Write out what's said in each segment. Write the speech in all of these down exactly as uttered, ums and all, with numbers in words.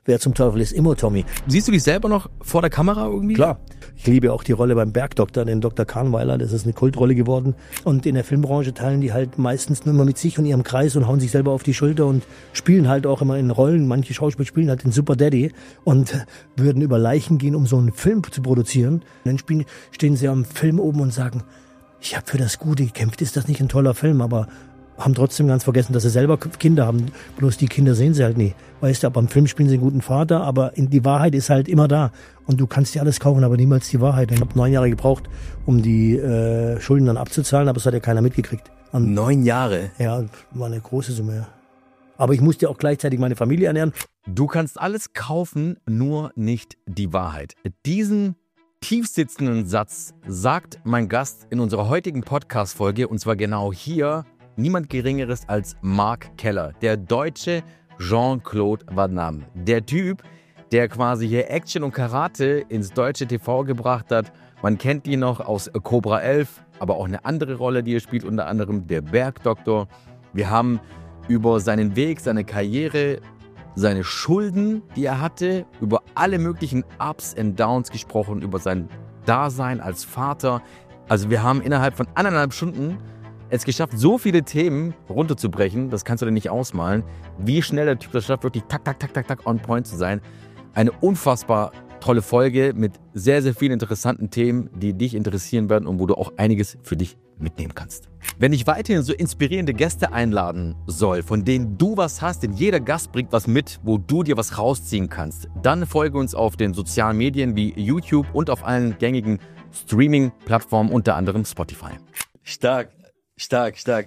wer zum Teufel ist Immo-Tommy? Siehst du dich selber noch vor der Kamera irgendwie? Klar. Ich liebe auch die Rolle beim Bergdoktor, den Doktor Kahnweiler. Das ist eine Kultrolle geworden. Und in der Filmbranche teilen die halt meistens nur immer mit sich und ihrem Kreis und hauen sich selber auf die Schulter und spielen halt auch immer in Rollen. Manche Schauspieler spielen halt den Super Daddy und würden über Leichen gehen, um so einen Film zu produzieren. Und dann spielen, stehen sie am Film oben und sagen, ich habe für das Gute gekämpft. Ist das nicht ein toller Film? Aber haben trotzdem ganz vergessen, dass sie selber Kinder haben. Bloß die Kinder sehen sie halt nie. Weißt du, beim Film spielen sie einen guten Vater, aber die Wahrheit ist halt immer da. Und du kannst dir alles kaufen, aber niemals die Wahrheit. Ich habe neun Jahre gebraucht, um die äh, Schulden dann abzuzahlen, aber es hat ja keiner mitgekriegt. Und, neun Jahre? Ja, war eine große Summe, ja. Aber ich musste auch gleichzeitig meine Familie ernähren. Du kannst alles kaufen, nur nicht die Wahrheit. Diesen tiefsitzenden Satz sagt mein Gast in unserer heutigen Podcast-Folge, und zwar genau hier, niemand Geringeres als Mark Keller, der deutsche Jean-Claude Van Damme. Der Typ, der quasi hier Action und Karate ins deutsche T V gebracht hat. Man kennt ihn noch aus Cobra elf, aber auch eine andere Rolle, die er spielt, unter anderem der Bergdoktor. Wir haben über seinen Weg, seine Karriere, seine Schulden, die er hatte, über alle möglichen Ups und Downs gesprochen, über sein Dasein als Vater. Also wir haben innerhalb von eineinhalb Stunden es geschafft, so viele Themen runterzubrechen, das kannst du dir nicht ausmalen, wie schnell der Typ das schafft, wirklich tak, tak, tak, tak, tak on point zu sein. Eine unfassbar tolle Folge mit sehr, sehr vielen interessanten Themen, die dich interessieren werden und wo du auch einiges für dich mitnehmen kannst. Wenn ich weiterhin so inspirierende Gäste einladen soll, von denen du was hast, denn jeder Gast bringt was mit, wo du dir was rausziehen kannst, dann folge uns auf den sozialen Medien wie YouTube und auf allen gängigen Streaming-Plattformen, unter anderem Spotify. Stark. Stark, stark.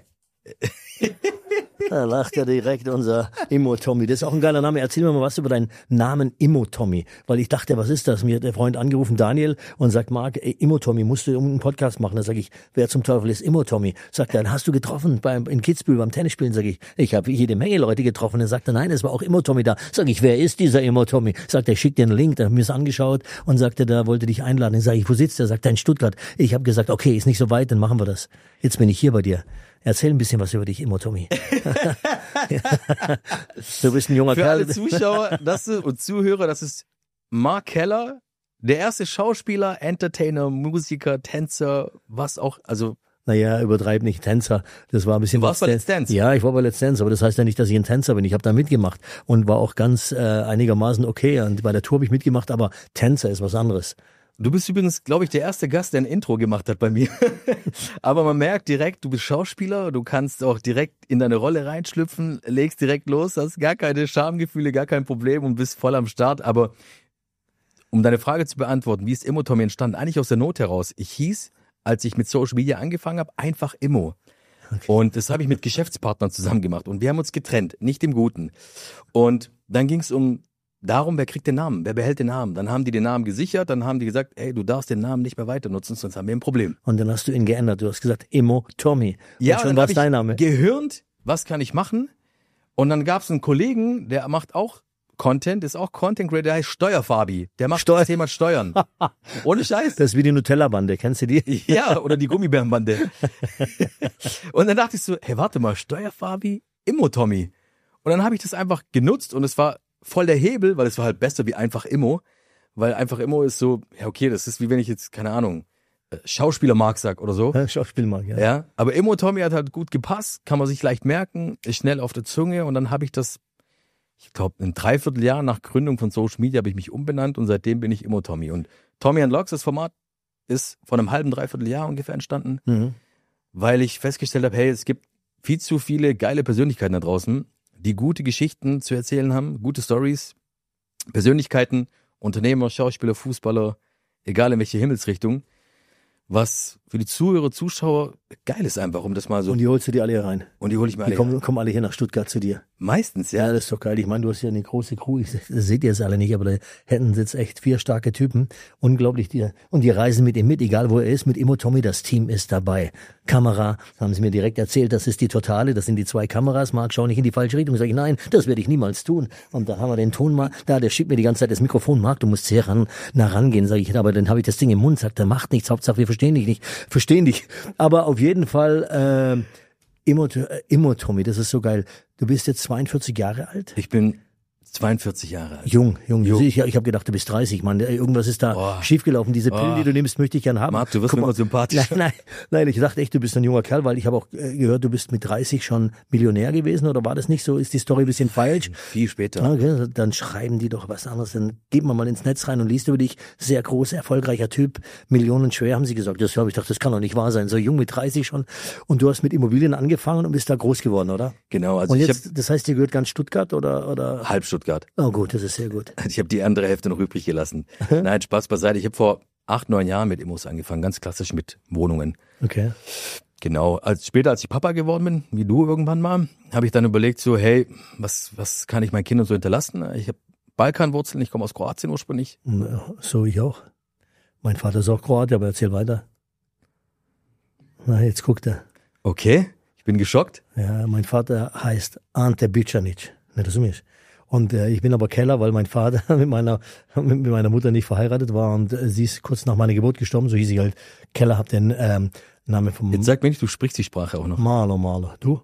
Da lacht ja direkt unser Immo-Tommy. Das ist auch ein geiler Name. Erzähl mir mal was über deinen Namen Immo-Tommy. Weil ich dachte, was ist das? Mir hat der Freund angerufen, Daniel, und sagt, Marc, Immo-Tommy, musst du einen Podcast machen? Da sage ich, wer zum Teufel ist Immo-Tommy? Sagt er, hast du getroffen beim, in Kitzbühel beim Tennisspielen? Sag ich, ich habe jede Menge Leute getroffen. Dann sagt er, nein, es war auch Immo-Tommy da. Sag ich, wer ist dieser Immo-Tommy? Sagt er, ich schick dir einen Link. Da haben wir es angeschaut und sagte, da wollte dich einladen. Dann sage ich, wo sitzt der? Sagt er, in Stuttgart. Ich habe gesagt, okay, ist nicht so weit, dann machen wir das. Jetzt bin ich hier bei dir. Erzähl ein bisschen was über dich, Immo-Tommy. Du bist ein junger Für Kerl. alle Zuschauer das ist, und Zuhörer, das ist Mark Keller, der erste Schauspieler, Entertainer, Musiker, Tänzer, was auch, also... Naja, übertreib nicht, Tänzer. Das war ein bisschen... Du warst bei Let's Dance? Ja, ich war bei Let's Dance, aber das heißt ja nicht, dass ich ein Tänzer bin. Ich habe da mitgemacht und war auch ganz äh, einigermaßen okay. Und bei der Tour habe ich mitgemacht, aber Tänzer ist was anderes. Du bist übrigens, glaube ich, der erste Gast, der ein Intro gemacht hat bei mir. Aber man merkt direkt, du bist Schauspieler, du kannst auch direkt in deine Rolle reinschlüpfen, legst direkt los, hast gar keine Schamgefühle, gar kein Problem und bist voll am Start. Aber um deine Frage zu beantworten, wie ist Immo-Tommy entstanden? Eigentlich aus der Not heraus. Ich hieß, als ich mit Social Media angefangen habe, einfach Immo. Okay. Und das habe ich mit Geschäftspartnern zusammen gemacht und wir haben uns getrennt, nicht im Guten. Und dann ging es um darum, wer kriegt den Namen, wer behält den Namen. Dann haben die den Namen gesichert, dann haben die gesagt, ey, du darfst den Namen nicht mehr weiter nutzen, sonst haben wir ein Problem. Und dann hast du ihn geändert, du hast gesagt Immo-Tommy. Ja, und schon war es dein Name. Gehirnt, was kann ich machen? Und dann gab es einen Kollegen, der macht auch Content, ist auch Content Creator, der heißt Steuerfabi. Der macht Steuer- das Thema Steuern. Ohne Scheiß. Das ist wie die Nutella-Bande, kennst du die? Ja, oder die Gummibärenbande. Und dann dachte ich so, hey, warte mal, Steuerfabi, Immo-Tommy. Und dann habe ich das einfach genutzt und es war voll der Hebel, weil es war halt besser wie einfach Immo, weil einfach Immo ist so, ja okay, das ist wie wenn ich jetzt, keine Ahnung, Schauspieler Mark sag oder so. Ja, Schauspielmark, ja. Ja, aber Immo-Tommy hat halt gut gepasst, kann man sich leicht merken, ist schnell auf der Zunge und dann habe ich das, ich glaube, ein Dreivierteljahr nach Gründung von Social Media habe ich mich umbenannt und seitdem bin ich Immo-Tommy. Und Tommy and Logs, das Format, ist vor einem halben, Dreivierteljahr ungefähr entstanden, Mhm. weil ich festgestellt habe, hey, es gibt viel zu viele geile Persönlichkeiten da draußen, die gute Geschichten zu erzählen haben, gute Stories, Persönlichkeiten, Unternehmer, Schauspieler, Fußballer, egal in welche Himmelsrichtung, was für die Zuhörer, Zuschauer geil ist einfach, um das mal so... Und die holst du dir alle hier rein. Und die hole ich mir Die alle. kommen, kommen alle hier nach Stuttgart zu dir. Meistens, ja. Ja, das ist doch geil. Ich meine, du hast ja eine große Crew. Ich, das seht ihr jetzt alle nicht, aber da hätten jetzt echt vier starke Typen. Unglaublich. Die, und die reisen mit ihm mit, egal wo er ist, mit Immo-Tommy. Das Team ist dabei. Kamera, haben sie mir direkt erzählt, das ist die Totale. Das sind die zwei Kameras. Marc, schau nicht in die falsche Richtung. Sag ich, nein, das werde ich niemals tun. Und da haben wir den Ton mal. Da, der schiebt mir die ganze Zeit das Mikrofon. Marc, du musst sehr ran, nah rangehen. Sag ich, aber dann habe ich das Ding im Mund. Sagt er, macht nichts. Hauptsache, wir verstehen dich nicht. Verstehen dich. Aber auf jeden Fall, äh, Immo, Immo-Tommy, das ist so geil. Du bist jetzt zweiundvierzig Jahre alt? Ich bin zweiundvierzig Jahre alt. Jung, jung. Jung. Ich, ich habe gedacht, du bist dreißig, Mann. Irgendwas ist da Oh. schiefgelaufen. Diese Pillen, Oh. die du nimmst, möchte ich gern haben. Marc, du wirst Guck mir mal. immer sympathisch. Nein, nein, nein, ich dachte echt, du bist ein junger Kerl, weil ich habe auch äh, gehört, du bist mit dreißig schon Millionär gewesen, oder war das nicht so? Ist die Story ein bisschen falsch? Viel später. Ja, okay, dann schreiben die doch was anderes. Dann geht man mal ins Netz rein und liest über dich. Sehr großer, erfolgreicher Typ, Millionen schwer, haben sie gesagt. Das habe ich gedacht, das kann doch nicht wahr sein. So jung mit dreißig schon. Und du hast mit Immobilien angefangen und bist da groß geworden, oder? Genau, also Und ich jetzt, das heißt, dir gehört ganz Stuttgart, oder? oder? habe halb Stuttgart. Oh gut, das ist sehr gut. Ich habe die andere Hälfte noch übrig gelassen. Nein, Spaß beiseite. Ich habe vor acht, neun Jahren mit Immos angefangen, ganz klassisch mit Wohnungen. Okay. Genau. Als später, als ich Papa geworden bin, wie du irgendwann mal, habe ich dann überlegt so, hey, was was kann ich meinen Kindern so hinterlassen? Ich habe Balkanwurzeln, ich komme aus Kroatien ursprünglich. So ich auch. Mein Vater ist auch Kroate, aber erzähl weiter. Na, jetzt guckt er. Okay, ich bin geschockt. Ja, mein Vater heißt Ante Bicanic. Ne, das ist mich. Und äh, ich bin aber Keller, weil mein Vater mit meiner mit meiner Mutter nicht verheiratet war und äh, sie ist kurz nach meiner Geburt gestorben, so hieß ich halt. Keller, hab den ähm, Namen vom Jetzt sag mir nicht, du sprichst die Sprache auch noch. Maler, Maler. Du?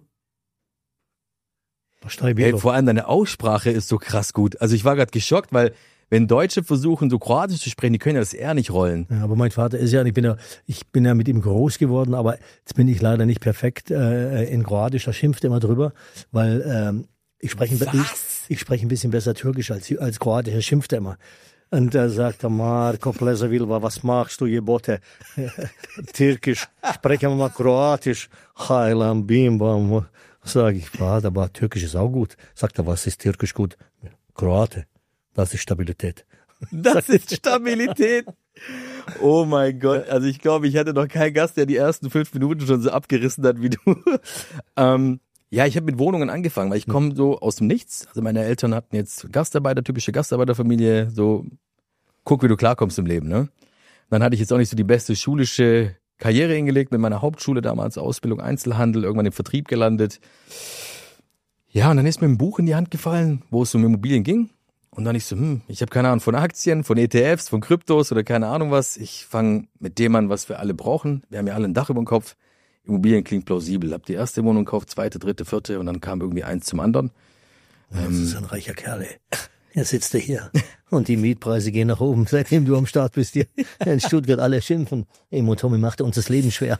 Versteh Hey, vor allem deine Aussprache ist so krass gut. Also ich war gerade geschockt, weil wenn Deutsche versuchen, so Kroatisch zu sprechen, die können ja das R nicht rollen. Ja, aber mein Vater ist ja, ich bin ja, ich bin ja mit ihm groß geworden, aber jetzt bin ich leider nicht perfekt äh, in Kroatisch, da schimpft er immer drüber, weil ähm, ich spreche ein, ich, ich spreche ein bisschen besser Türkisch als, als Kroatisch, er schimpft er immer. Und da sagt er, Marko Plezavilva, was machst du, Jebote? Türkisch, sprechen wir mal Kroatisch. Heilam, Bimbam. Sag ich, Vater, aber Türkisch ist auch gut. Sagt er, was ist Türkisch gut? Kroate, das ist Stabilität. Das ist Stabilität. Oh mein Gott, also ich glaube, ich hatte noch keinen Gast, der die ersten fünf Minuten schon so abgerissen hat wie du. ähm, ja, ich habe mit Wohnungen angefangen, weil ich komme so aus dem Nichts. Also meine Eltern hatten jetzt Gastarbeiter, typische Gastarbeiterfamilie, so guck, wie du klarkommst im Leben, ne? Dann hatte ich jetzt auch nicht so die beste schulische Karriere hingelegt mit meiner Hauptschule damals, Ausbildung Einzelhandel, irgendwann im Vertrieb gelandet. Ja, und dann ist mir ein Buch in die Hand gefallen, wo es um Immobilien ging. Und dann ich so, hm, ich habe keine Ahnung von Aktien, von E T Fs, von Kryptos oder keine Ahnung was. Ich fange mit dem an, was wir alle brauchen. Wir haben ja alle ein Dach über dem Kopf. Immobilien klingt plausibel. Hab die erste Wohnung gekauft, zweite, dritte, vierte und dann kam irgendwie eins zum anderen. Das ist ein reicher Kerl, ey. Jetzt sitzt er hier und die Mietpreise gehen nach oben, seitdem du am Start bist hier. In Stuttgart alle schimpfen. Emo Tommy macht uns das Leben schwer.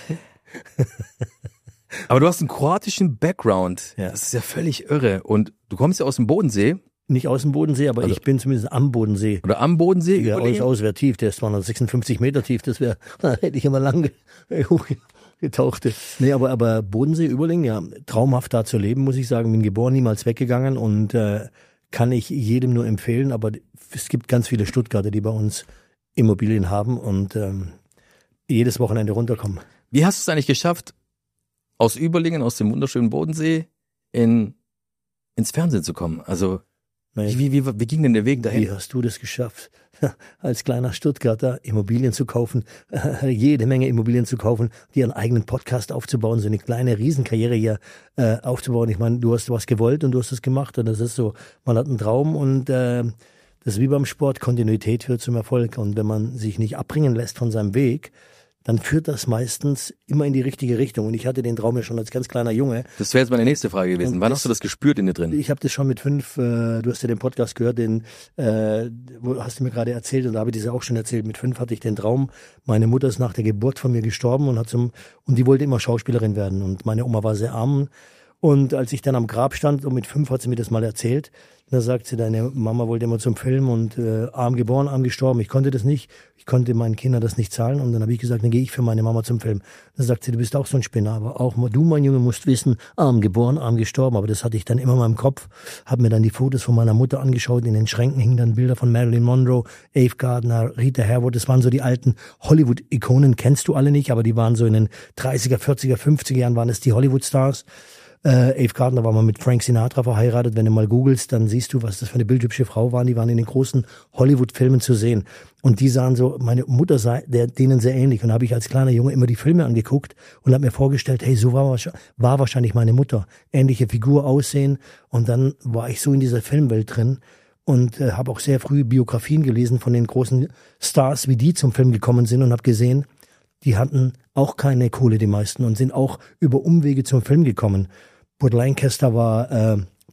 Aber du hast einen kroatischen Background. Ja. Das ist ja völlig irre. Und du kommst ja aus dem Bodensee. Nicht aus dem Bodensee, aber Also- ich bin zumindest am Bodensee. Oder am Bodensee. Ja, aus, überlegen. aus wäre tief, der ist zweihundertsechsundfünfzig Meter tief, das wäre, da hätte ich immer lang ge- hochgetaucht. Nee, aber, aber Bodensee, Überlingen, ja, traumhaft da zu leben, muss ich sagen, bin geboren, niemals weggegangen und äh, kann ich jedem nur empfehlen, aber es gibt ganz viele Stuttgarter, die bei uns Immobilien haben und ähm, jedes Wochenende runterkommen. Wie hast du es eigentlich geschafft, aus Überlingen, aus dem wunderschönen Bodensee, in, ins Fernsehen zu kommen? Also, Naja, wie, wie, wie, wie ging denn der Weg Wie dahin? hast du das geschafft, als kleiner Stuttgarter Immobilien zu kaufen, jede Menge Immobilien zu kaufen, dir einen eigenen Podcast aufzubauen, so eine kleine Riesenkarriere hier äh, aufzubauen? Ich meine, du hast was gewollt und du hast es gemacht und das ist so, man hat einen Traum und äh, das ist wie beim Sport, Kontinuität führt zum Erfolg und wenn man sich nicht abbringen lässt von seinem Weg, dann führt das meistens immer in die richtige Richtung. Und ich hatte den Traum ja schon als ganz kleiner Junge. Das wäre jetzt meine nächste Frage gewesen. Und Wann das- hast du das gespürt in dir drin? Ich habe das schon mit fünf, äh, du hast ja den Podcast gehört, den äh, wo hast du mir gerade erzählt und da habe ich das ja auch schon erzählt. Mit fünf hatte ich den Traum, meine Mutter ist nach der Geburt von mir gestorben und hat zum und die wollte immer Schauspielerin werden und meine Oma war sehr arm. Und als ich dann am Grab stand, und mit fünf hat sie mir das mal erzählt, da sagt sie, deine Mama wollte immer zum Film und äh, arm geboren, arm gestorben. Ich konnte das nicht, ich konnte meinen Kindern das nicht zahlen und dann habe ich gesagt, dann gehe ich für meine Mama zum Film. Dann sagt sie, du bist auch so ein Spinner, aber auch du, mein Junge, musst wissen, arm geboren, arm gestorben. Aber das hatte ich dann immer in meinem Kopf, habe mir dann die Fotos von meiner Mutter angeschaut, in den Schränken hingen dann Bilder von Marilyn Monroe, Eve Gardner, Rita Hayworth, das waren so die alten Hollywood-Ikonen, kennst du alle nicht, aber die waren so in den dreißiger, vierziger, fünfziger Jahren waren es die Hollywood-Stars. Äh, Eve Gardner war mal mit Frank Sinatra verheiratet. Wenn du mal googelst, dann siehst du, was das für eine bildhübsche Frau war. Die waren in den großen Hollywood-Filmen zu sehen. Und die sahen so, meine Mutter sah der, denen sehr ähnlich. Und da habe ich als kleiner Junge immer die Filme angeguckt und habe mir vorgestellt, hey, so war, war wahrscheinlich meine Mutter. Ähnliche Figur, Aussehen. Und dann war ich so in dieser Filmwelt drin und äh, habe auch sehr früh Biografien gelesen von den großen Stars, wie die zum Film gekommen sind und habe gesehen, die hatten auch keine Kohle, die meisten, und sind auch über Umwege zum Film gekommen. Burt Lancaster war äh,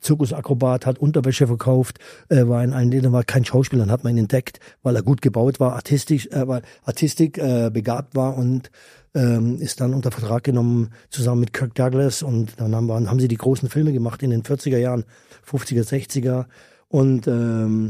Zirkusakrobat, hat Unterwäsche verkauft, äh, war in allen Ländern, war kein Schauspieler, dann hat man ihn entdeckt, weil er gut gebaut war, artistisch, äh, weil Artistik äh, begabt war und ähm, ist dann unter Vertrag genommen zusammen mit Kirk Douglas und dann haben, wir, haben sie die großen Filme gemacht in den vierziger Jahren, fünfziger, sechziger und ähm,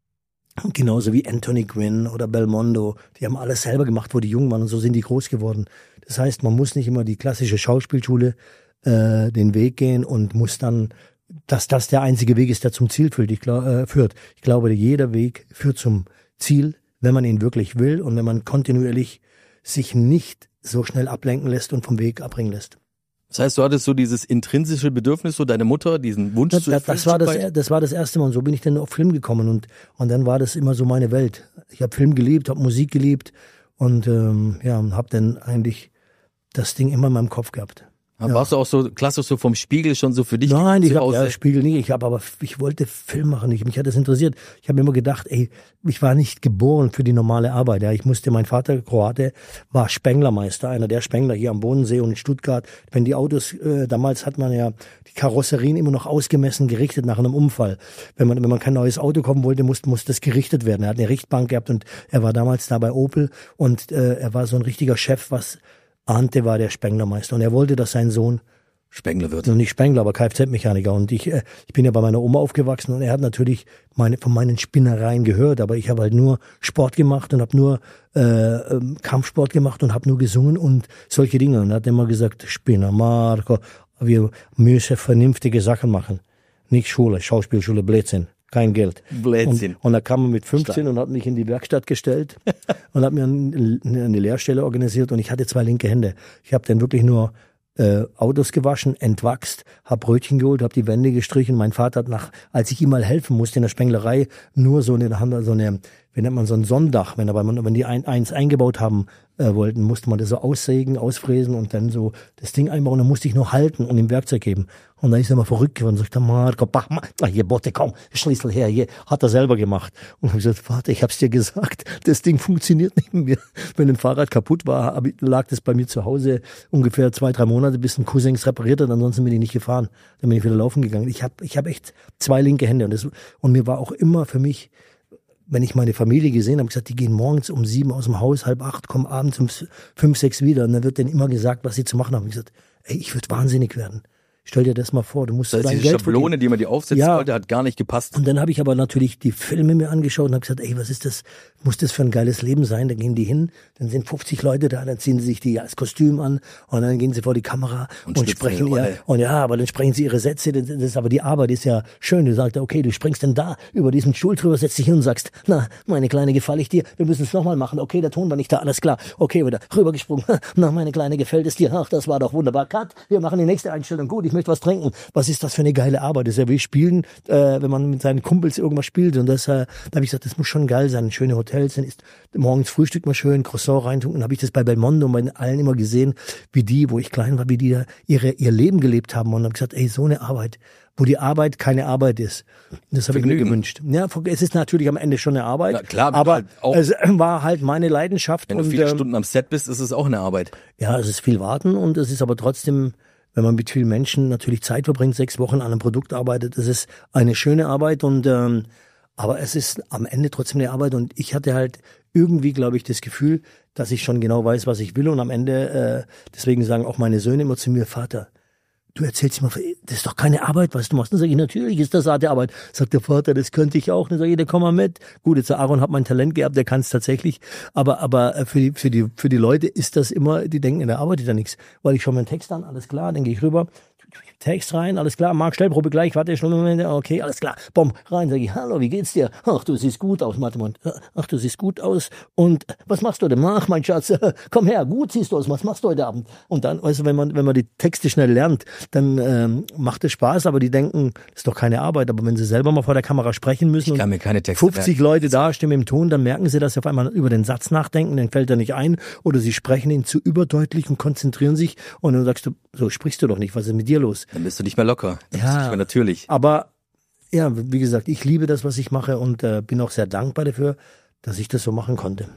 genauso wie Anthony Quinn oder Belmondo, die haben alles selber gemacht, wo die jung waren und so sind die groß geworden. Das heißt, man muss nicht immer die klassische Schauspielschule äh, den Weg gehen und muss dann, dass das der einzige Weg ist, der zum Ziel führt. Ich, glaub, äh, führt. ich glaube, jeder Weg führt zum Ziel, wenn man ihn wirklich will und wenn man kontinuierlich sich nicht so schnell ablenken lässt und vom Weg abbringen lässt. Das heißt, du hattest so dieses intrinsische Bedürfnis, so deine Mutter, diesen Wunsch das, zu erfüllen. Das war das, das war das erste Mal und so bin ich dann auf Film gekommen und, und dann war das immer so meine Welt. Ich habe Film geliebt, habe Musik geliebt und ähm, ja, habe dann eigentlich das Ding immer in meinem Kopf gehabt. Ja. Warst du auch so klassisch so vom Spiegel schon so für dich? Nein, ich habe ja, Spiegel nicht. Ich habe aber ich wollte Film machen. Ich, mich hat das interessiert. Ich habe immer gedacht, ey, ich war nicht geboren für die normale Arbeit. Ja, ich musste. Mein Vater Kroate war Spenglermeister, einer der Spengler hier am Bodensee und in Stuttgart. Wenn die Autos äh, damals hat man ja die Karosserien immer noch ausgemessen, gerichtet nach einem Unfall. Wenn man wenn man kein neues Auto kaufen wollte, musste muss das gerichtet werden. Er hat eine Richtbank gehabt und er war damals da bei Opel und äh, er war so ein richtiger Chef, was Ante war der Spenglermeister und er wollte, dass sein Sohn Spengler wird. Nicht Spengler, aber Kfz-Mechaniker. Und ich, äh, ich bin ja bei meiner Oma aufgewachsen und er hat natürlich meine, von meinen Spinnereien gehört, aber ich habe halt nur Sport gemacht und habe nur äh, Kampfsport gemacht und habe nur gesungen und solche Dinge. Und er hat immer gesagt, Spinner, Marco, wir müssen vernünftige Sachen machen. Nicht Schule, Schauspielschule, Blödsinn. Kein Geld. Blödsinn. Und, und da kam er mit fünfzehn Stark. Und hat mich in die Werkstatt gestellt und hat mir eine, eine Lehrstelle organisiert und ich hatte zwei linke Hände. Ich habe dann wirklich nur äh, Autos gewaschen, entwachst, hab Brötchen geholt, hab die Wände gestrichen. Mein Vater hat nach, als ich ihm mal helfen musste in der Spenglerei, nur so eine, da haben wir so eine, wie nennt man so ein Sonndach, wenn aber man, wenn die ein, eins eingebaut haben äh, wollten, musste man das so aussägen, ausfräsen und dann so das Ding einbauen. Dann musste ich noch halten und ihm Werkzeug geben. Und dann ist er mal verrückt geworden und sagt, Marco, bach mal, hier Botte, komm, Schlüssel her, hier, hat er selber gemacht. Und ich habe gesagt, Vater, ich hab's dir gesagt, das Ding funktioniert nicht mehr. Wenn ein Fahrrad kaputt war, lag das bei mir zu Hause ungefähr zwei, drei Monate, bis ein Cousin es repariert hat, ansonsten bin ich nicht gefahren. Dann bin ich wieder laufen gegangen. Ich habe ich hab echt zwei linke Hände und, das, und mir war auch immer für mich, wenn ich meine Familie gesehen habe, gesagt, die gehen morgens um sieben aus dem Haus, halb acht, kommen abends um fünf, sechs wieder. Und dann wird denen immer gesagt, was sie zu machen haben. Ich gesagt, ey, ich würde wahnsinnig werden. Stell dir das mal vor, du musst das heißt, dein diese Geld Schablone, verdienen. die man dir aufsetzen ja. wollte, hat gar nicht gepasst. Und dann habe ich aber natürlich die Filme mir angeschaut und habe gesagt, ey, was ist das? Muss das für ein geiles Leben sein? Da gehen die hin, dann sind fünfzig Leute da, dann ziehen sie sich die das Kostüm an und dann gehen sie vor die Kamera und, und sprechen ja, und ja, aber dann sprechen sie ihre Sätze. Das ist aber die Arbeit ist ja schön. Du sagst, okay, du springst dann da über diesen Stuhl drüber, setzt dich hin und sagst, na, meine Kleine, gefalle ich dir? Wir müssen es nochmal machen. Okay, der Ton war nicht da, alles klar. Okay, wieder rübergesprungen. Na, meine Kleine, gefällt es dir? Ach, das war doch wunderbar. Cut, wir machen die nächste Einstellung. Gut, ich möchte was trinken. Was ist das für eine geile Arbeit? Das ist ja wie Spielen, äh, wenn man mit seinen Kumpels irgendwas spielt. Und das, äh, da habe ich gesagt, das muss schon geil sein. Schöne Hotels, dann ist morgens Frühstück mal schön, Croissant reintun. Und habe ich das bei Belmondo und bei allen immer gesehen, wie die, wo ich klein war, wie die da ihre, ihr Leben gelebt haben. Und habe gesagt, ey, so eine Arbeit, wo die Arbeit keine Arbeit ist. Das habe ich mir gewünscht. Ja, es ist natürlich am Ende schon eine Arbeit. Ja, klar, aber halt auch, es war halt meine Leidenschaft. Wenn du und, viele ähm, Stunden am Set bist, ist es auch eine Arbeit. Ja, es ist viel Warten und es ist aber trotzdem, wenn man mit vielen Menschen natürlich Zeit verbringt, sechs Wochen an einem Produkt arbeitet, das ist eine schöne Arbeit und ähm, aber es ist am Ende trotzdem eine Arbeit und ich hatte halt irgendwie, glaube ich, das Gefühl, dass ich schon genau weiß, was ich will und am Ende, äh, deswegen sagen auch meine Söhne immer zu mir, Vater, du erzählst mir, das ist doch keine Arbeit, was du machst. Dann sage ich, natürlich ist das harte Arbeit. Sagt der Vater, das könnte ich auch. Dann sage ich, komm mal mit. Gut, jetzt der Aaron hat mein Talent gehabt, der kann es tatsächlich. Aber aber für die für die für die Leute ist das immer, die denken, der arbeitet da nichts. Weil ich schaue mir einen Text an, alles klar, dann gehe ich rüber. Text rein, alles klar, Marc, Stellprobe gleich, warte schon einen Moment, okay, alles klar, bumm, rein, sag ich, hallo, wie geht's dir? Ach, du siehst gut aus, Mathemann, ach, du siehst gut aus und was machst du denn? Ach, mein Schatz, komm her, gut siehst du aus, was machst du heute Abend? Und dann, also wenn man wenn man die Texte schnell lernt, dann ähm, macht es Spaß, aber die denken, das ist doch keine Arbeit, aber wenn sie selber mal vor der Kamera sprechen müssen ich kann und mir keine Texte fünfzig merken. Leute da stimmen im Ton, dann merken sie, dass sie auf einmal über den Satz nachdenken, dann fällt er nicht ein oder sie sprechen ihn zu überdeutlich und konzentrieren sich und dann sagst du, so sprichst du doch nicht, was ist mit dir los? Dann bist du nicht mehr locker. Das ja, ist nicht mehr natürlich. Aber ja, wie gesagt, ich liebe das, was ich mache und äh, bin auch sehr dankbar dafür, dass ich das so machen konnte.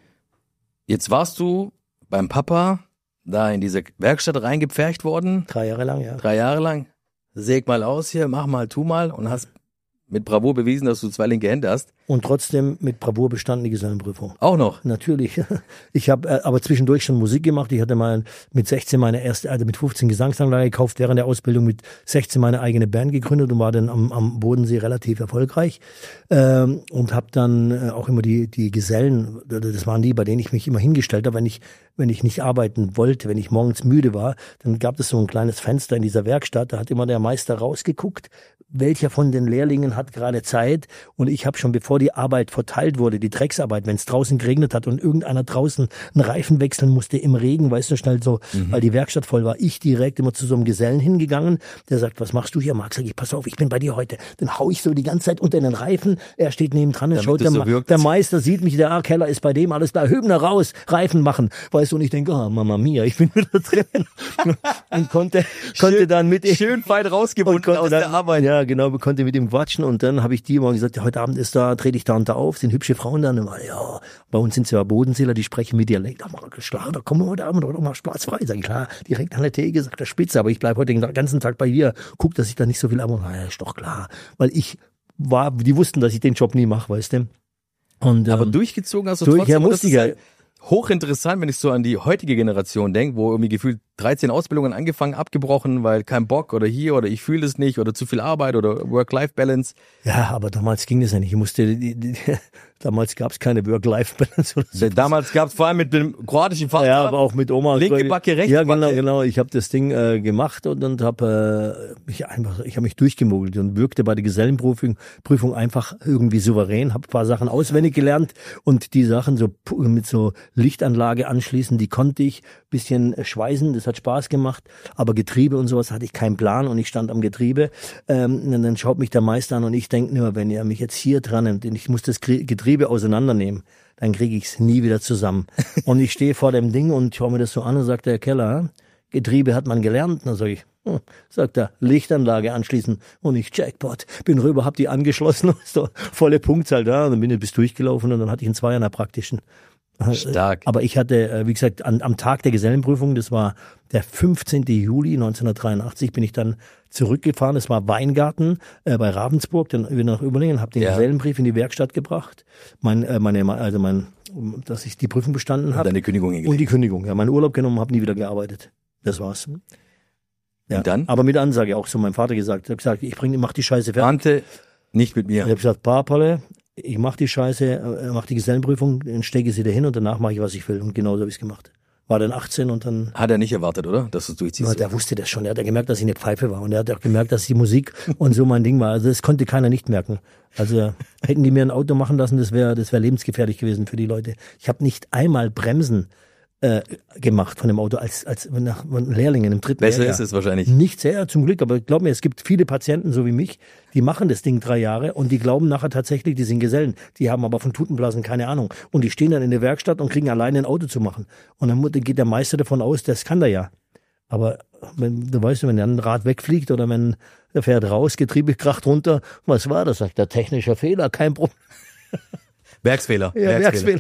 Jetzt warst du beim Papa da in diese Werkstatt reingepfercht worden. Drei Jahre lang, ja. Drei Jahre lang. säg mal aus hier, mach mal, tu mal und hast mit Bravour bewiesen, dass du zwei linke Hände hast. Und trotzdem mit Bravour bestanden die Gesellenprüfung. Auch noch? Natürlich. Ich habe äh, aber zwischendurch schon Musik gemacht. Ich hatte mal mit sechzehn meine erste, also mit fünfzehn Gesangsanlage gekauft, während der Ausbildung mit sechzehn meine eigene Band gegründet und war dann am, am Bodensee relativ erfolgreich. Ähm, und habe dann äh, auch immer die die Gesellen, das waren die, bei denen ich mich immer hingestellt habe, wenn ich wenn ich nicht arbeiten wollte, wenn ich morgens müde war, dann gab es so ein kleines Fenster in dieser Werkstatt, da hat immer der Meister rausgeguckt, welcher von den Lehrlingen hat gerade Zeit, und ich habe schon, bevor die Arbeit verteilt wurde, die Drecksarbeit, wenn es draußen geregnet hat und irgendeiner draußen einen Reifen wechseln musste im Regen, weißt du, schnell so, mhm. weil die Werkstatt voll war, ich direkt immer zu so einem Gesellen hingegangen, der sagt, was machst du hier, Marc? Sag ich, pass auf, ich bin bei dir heute. Dann hau ich so die ganze Zeit unter den Reifen, er steht nebendran und schaut, der, so der Meister sieht mich, der ah, Keller ist bei dem, alles da, Hübner raus, Reifen machen, weißt du, und ich denke, oh, Mama Mia, ich bin wieder drin und konnte, konnte schön, dann mit schön fein rausgebunden aus dann, der Arbeit. Ja, genau, konnte mit ihm quatschen, und dann habe ich die mal gesagt, ja, heute Abend ist da, trete ich da und da auf, sind hübsche Frauen da, und dann, ja, bei uns sind es ja Bodenseeler, die sprechen mit Dialekt, da mal geschlagen, da kommen wir heute Abend, oder mal Spaß frei, sag ich, klar, direkt an der Theke, sagt der Spitze, aber ich bleib heute den ganzen Tag bei dir, guck, dass ich da nicht so viel aber, naja, ist doch klar, weil ich war, die wussten, dass ich den Job nie mache, weißt du. Und, aber ähm, durchgezogen hast du durch, trotzdem, ja, musste ich ja. Hochinteressant, wenn ich so an die heutige Generation denke, wo irgendwie gefühlt dreizehn Ausbildungen angefangen, abgebrochen, weil kein Bock oder hier oder ich fühle es nicht oder zu viel Arbeit oder Work-Life-Balance. Ja, aber damals ging das ja nicht. Ich musste, die, die, damals gab es keine Work-Life-Balance oder so. Damals gab es vor allem mit dem kroatischen Vater. Ja, aber auch mit Oma. Linke Backe, rechte Ja, Backe. genau, genau. Ich habe das Ding äh, gemacht und, und habe äh, mich einfach, ich habe mich durchgemogelt und wirkte bei der Gesellenprüfung Prüfung einfach irgendwie souverän. Habe ein paar Sachen auswendig gelernt und die Sachen so mit so Lichtanlage anschließen, die konnte ich. Bisschen schweißen, das hat Spaß gemacht, aber Getriebe und sowas hatte ich keinen Plan und ich stand am Getriebe. Ähm, und dann schaut mich der Meister an und ich denke nur, wenn er mich jetzt hier dran nimmt und ich muss das Getriebe auseinandernehmen, dann kriege ich es nie wieder zusammen. Und ich stehe vor dem Ding und schaue mir das so an und sagt der Keller, Getriebe hat man gelernt. Und dann sage ich, hm, sagt er, Lichtanlage anschließen. Und ich, Jackpot, bin rüber, hab die angeschlossen, so volle Punktzahl da, und dann bin ich bis durchgelaufen und dann hatte ich einen Zweier in der praktischen. Stark. Aber ich hatte, wie gesagt, an, am Tag der Gesellenprüfung, das war der fünfzehnten Juli neunzehnhundertdreiundachtzig, bin ich dann zurückgefahren. Es war Weingarten äh, bei Ravensburg, dann wieder nach Überlingen, habe den ja. Gesellenbrief in die Werkstatt gebracht. Mein, äh, meine, also mein, dass ich die Prüfung bestanden habe. Und deine Kündigung hingelegt. Und die Kündigung, ja, meinen Urlaub genommen, habe nie wieder gearbeitet. Das war's. Ja. Und dann? Aber mit Ansage auch so, mein Vater gesagt. Ich habe gesagt, ich bring, mach die Scheiße fertig. Ante, nicht mit mir. Ich habe gesagt, Papalle, ich mache die Scheiße, mache die Gesellenprüfung, dann stecke sie dahin und danach mache ich, was ich will. Und genauso habe ich es gemacht. War dann achtzehn und dann... Hat er nicht erwartet, oder? Dass du es durchziehst? Ja, der wusste das schon. Er hat ja gemerkt, dass ich eine Pfeife war. Und er hat auch gemerkt, dass die Musik und so mein Ding war. Also das konnte keiner nicht merken. Also hätten die mir ein Auto machen lassen, das wäre das wäre lebensgefährlich gewesen für die Leute. Ich habe nicht einmal Bremsen äh, gemacht von dem Auto als als nach Lehrlingen im dritten Besser Lehrjahr. ist es wahrscheinlich. Nicht sehr, zum Glück, aber glaub mir, es gibt viele Patienten, so wie mich, die machen das Ding drei Jahre und die glauben nachher tatsächlich, die sind Gesellen. Die haben aber von Tutenblasen keine Ahnung. Und die stehen dann in der Werkstatt und kriegen alleine ein Auto zu machen. Und dann geht der Meister davon aus, das kann der ja. Aber wenn, du weißt, wenn ein Rad wegfliegt oder wenn der fährt raus, Getriebe kracht runter, was war das? Sagt der, technischer Fehler, kein Problem. Werksfehler. Ja, Werksfehler.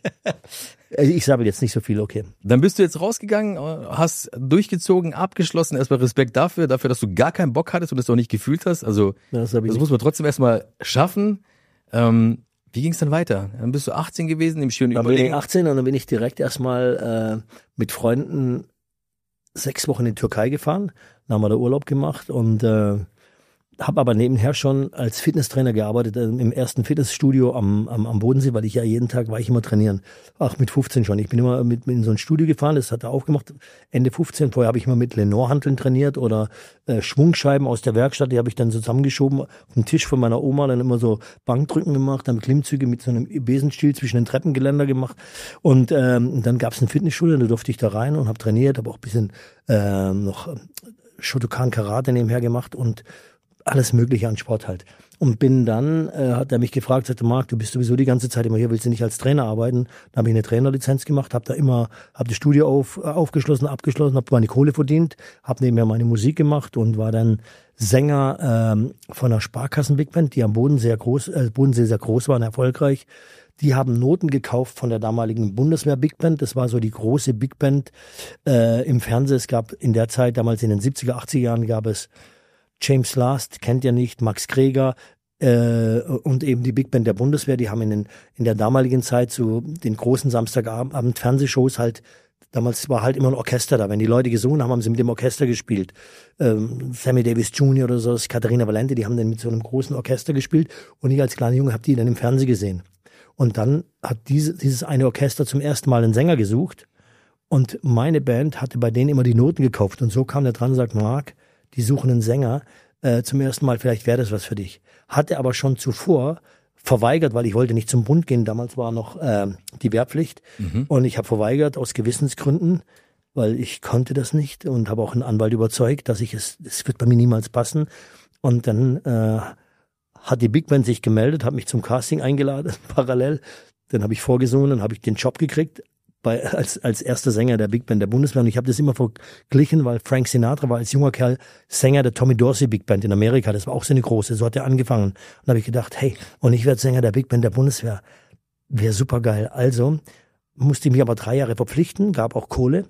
Ich sage jetzt nicht so viel, okay. Dann bist du jetzt rausgegangen, hast durchgezogen, abgeschlossen. Erstmal Respekt dafür, dafür, dass du gar keinen Bock hattest und das auch nicht gefühlt hast. Also das, das muss man trotzdem erstmal schaffen. Ähm, wie ging es dann weiter? Dann bist du achtzehn gewesen, im schönen Überlegen. Dann bin ich achtzehn und dann bin ich direkt erstmal äh, mit Freunden sechs Wochen in die Türkei gefahren. Dann haben wir da Urlaub gemacht und äh, habe aber nebenher schon als Fitnesstrainer gearbeitet, im ersten Fitnessstudio am, am, am Bodensee, weil ich ja jeden Tag war ich immer trainieren. Ach, mit fünfzehn schon. Ich bin immer mit, mit in so ein Studio gefahren, das hat er aufgemacht. Ende fünfzehn, vorher habe ich immer mit Lenore-Hanteln trainiert oder äh, Schwungscheiben aus der Werkstatt, die habe ich dann zusammengeschoben auf den Tisch von meiner Oma, dann immer so Bankdrücken gemacht, dann Klimmzüge mit so einem Besenstiel zwischen den Treppengeländer gemacht. Und ähm, dann gab es ein Fitnessstudio, da durfte ich da rein und habe trainiert, habe auch ein bisschen äh, noch Shotokan Karate nebenher gemacht und alles Mögliche an Sport halt. Und bin dann, äh, hat er mich gefragt, sagte, Marc, du bist sowieso die ganze Zeit immer hier, willst du nicht als Trainer arbeiten? Dann habe ich eine Trainerlizenz gemacht, habe da immer, habe das Studio auf, aufgeschlossen, abgeschlossen, habe meine Kohle verdient, habe nebenher meine Musik gemacht und war dann Sänger ähm, von einer Sparkassen-Big Band, die am Bodensee sehr groß, äh, Bodensee sehr groß waren, erfolgreich. Die haben Noten gekauft von der damaligen Bundeswehr Big Band. Das war so die große Big Band äh, im Fernsehen. Es gab in der Zeit, damals in den siebziger, achtziger Jahren, gab es James Last, kennt ihr nicht, Max Greger, äh, und eben die Big Band der Bundeswehr, die haben in, den, in der damaligen Zeit zu den großen Samstagabend Fernsehshows halt, damals war halt immer ein Orchester da. Wenn die Leute gesungen haben, haben sie mit dem Orchester gespielt. Ähm, Sammy Davis Junior oder so, Katharina Valente, die haben dann mit so einem großen Orchester gespielt und ich als kleiner Junge habe die dann im Fernsehen gesehen. Und dann hat diese, dieses eine Orchester zum ersten Mal einen Sänger gesucht und meine Band hatte bei denen immer die Noten gekauft und so kam der dran und sagt, Marc, die suchen einen Sänger, äh, zum ersten Mal, vielleicht wäre das was für dich. Hatte aber schon zuvor verweigert, weil ich wollte nicht zum Bund gehen. Damals war noch äh, die Wehrpflicht mhm. und ich habe verweigert aus Gewissensgründen, weil ich konnte das nicht und habe auch einen Anwalt überzeugt, dass ich es, es wird bei mir niemals passen. Und dann äh, hat die Big Band sich gemeldet, hat mich zum Casting eingeladen, parallel. Dann habe ich vorgesungen, dann habe ich den Job gekriegt bei, als, als erster Sänger der Big Band der Bundeswehr. Und ich habe das immer verglichen, weil Frank Sinatra war als junger Kerl Sänger der Tommy Dorsey Big Band in Amerika. Das war auch so eine große, so hat er angefangen. Und da habe ich gedacht, hey, und ich werde Sänger der Big Band der Bundeswehr. Wäre super geil. Also musste ich mich aber drei Jahre verpflichten, gab auch Kohle.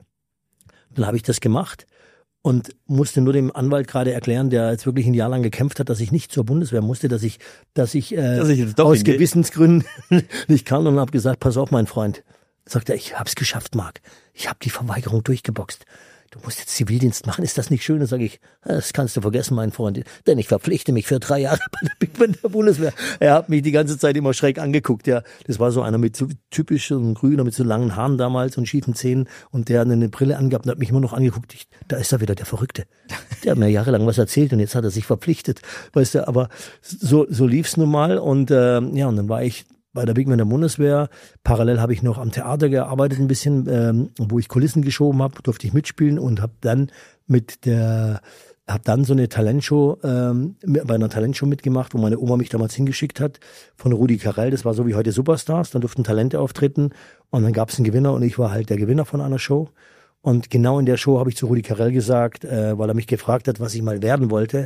Dann habe ich das gemacht und musste nur dem Anwalt gerade erklären, der jetzt wirklich ein Jahr lang gekämpft hat, dass ich nicht zur Bundeswehr musste, dass ich, dass ich, äh, dass ich jetzt doch aus hingehe. Gewissensgründen nicht kann und habe gesagt, pass auf, mein Freund. Sagt er, ich hab's geschafft, Marc. Ich habe die Verweigerung durchgeboxt. Du musst jetzt Zivildienst machen, ist das nicht schön? Dann sage ich, das kannst du vergessen, mein Freund, denn ich verpflichte mich für drei Jahre bei der Big Band der Bundeswehr. Er hat mich die ganze Zeit immer schräg angeguckt, ja. Das war so einer mit so typisch so ein Grüner mit so langen Haaren damals und schiefen Zähnen und der hat eine Brille angehabt und hat mich immer noch angeguckt. Ich, da ist er wieder, der Verrückte. Der hat mir jahrelang was erzählt und jetzt hat er sich verpflichtet, weißt du. Aber so so lief's nun mal und äh, ja, und dann war ich bei der Big Band der Bundeswehr. Parallel habe ich noch am Theater gearbeitet ein bisschen, ähm, wo ich Kulissen geschoben habe, durfte ich mitspielen und habe dann mit der, habe dann so eine Talentshow, ähm, bei einer Talentshow mitgemacht, wo meine Oma mich damals hingeschickt hat, von Rudi Carrell. Das war so wie heute Superstars. Dann durften Talente auftreten und dann gab es einen Gewinner und ich war halt der Gewinner von einer Show. Und genau in der Show habe ich zu Rudi Carrell gesagt, äh, weil er mich gefragt hat, was ich mal werden wollte,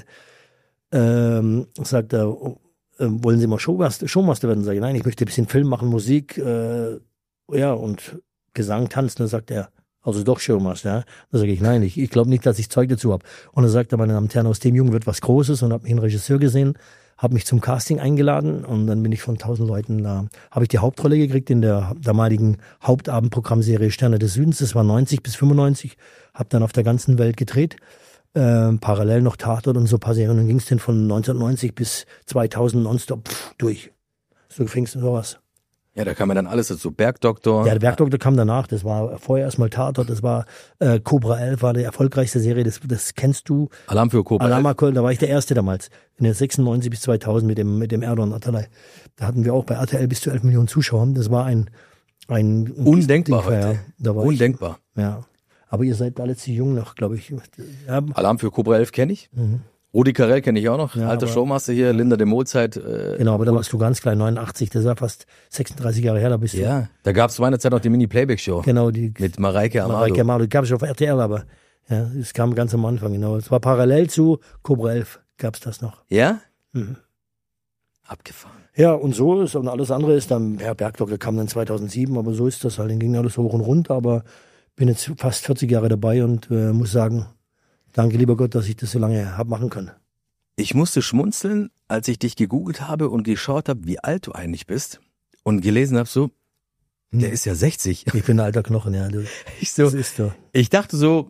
ähm, sagt er, Ähm, wollen Sie mal Showmaster, Showmaster werden? Sag ich, nein, ich möchte ein bisschen Film machen, Musik, äh, ja, und Gesang, Tanzen. Dann sagt er, also doch Showmaster, ja. Dann sage ich, nein, ich, ich glaube nicht, dass ich Zeug dazu habe. Und dann sagt er, meine Damen und Herren, aus dem Jungen wird was Großes und habe mich einen Regisseur gesehen, habe mich zum Casting eingeladen und dann bin ich von tausend Leuten da. Habe ich die Hauptrolle gekriegt in der damaligen Hauptabendprogrammserie Sterne des Südens. Das war neunzig bis fünfundneunzig, habe dann auf der ganzen Welt gedreht. Ähm, parallel noch Tatort und so ein paar Serien. Und dann ging es dann von neunzehnhundertneunzig bis zweitausend nonstop pff, durch. So fing's sowas. Ja, da kam ja dann alles dazu. Bergdoktor. Ja, der Bergdoktor kam danach. Das war vorher erstmal Tatort. Das war äh, Cobra elf, war die erfolgreichste Serie. Das, das kennst du. Alarm für Cobra Alarm elf. Da war ich der Erste damals. In der sechsundneunzig bis zweitausend mit dem mit dem Erdogan Atalay. Da hatten wir auch bei R T L bis zu elf Millionen Zuschauer. Das war ein ein undenkbar Ding, heute. Ja, da war Undenkbar. Ich, ja. Aber ihr seid alle zu jung noch, glaube ich. Ja. Alarm für Cobra elf kenne ich. Mhm. Rudi Carrell kenne ich auch noch. Ja, alter Showmaster hier, Linda de Mol-Zeit. Äh, genau, aber da warst du ganz klein, neunundachtzig. Das war fast sechsunddreißig Jahre her, da bist du. Ja, da gab es zu meiner Zeit noch die Mini-Playback-Show. Genau, die. Mit Mareike Amado. Mareike Amado, die gab es auf R T L, aber ja, es kam ganz am Anfang, genau. Es war parallel zu Cobra elf, gab es das noch. Ja? Mhm. Abgefahren. Ja, und so ist, und alles andere ist dann, ja, Bergdoktor kam dann zweitausendsieben, aber so ist das halt, dann ging alles hoch und runter, aber bin jetzt fast vierzig Jahre dabei und äh, muss sagen, danke lieber Gott, dass ich das so lange hab machen können. Ich musste schmunzeln, als ich dich gegoogelt habe und geschaut habe, wie alt du eigentlich bist und gelesen habe so, hm. der ist ja sechzig. Ich bin ein alter Knochen, ja. Du, ich, so, das ist so. Ich dachte so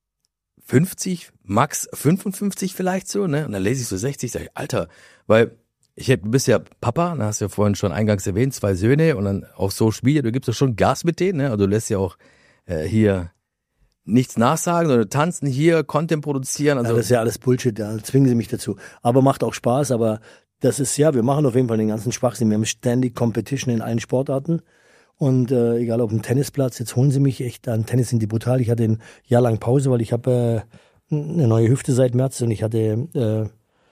fünfzig, max fünfundfünfzig vielleicht so, ne? Und dann lese ich so sechzig, sag ich, Alter, weil ich hätte, du bist ja Papa, da hast du ja vorhin schon eingangs erwähnt, zwei Söhne und dann auf Social Media, du gibst ja schon Gas mit denen, ne? Also du lässt ja auch äh, hier nichts nachsagen oder tanzen hier, Content produzieren. Also ja, das ist ja alles Bullshit, da zwingen sie mich dazu. Aber macht auch Spaß, aber das ist, ja, wir machen auf jeden Fall den ganzen Schwachsinn. Wir haben ständig Competition in allen Sportarten und äh, egal ob im Tennisplatz, jetzt holen sie mich echt, an Tennis sind die brutal. Ich hatte ein Jahr lang Pause, weil ich habe äh, eine neue Hüfte seit März und ich hatte äh,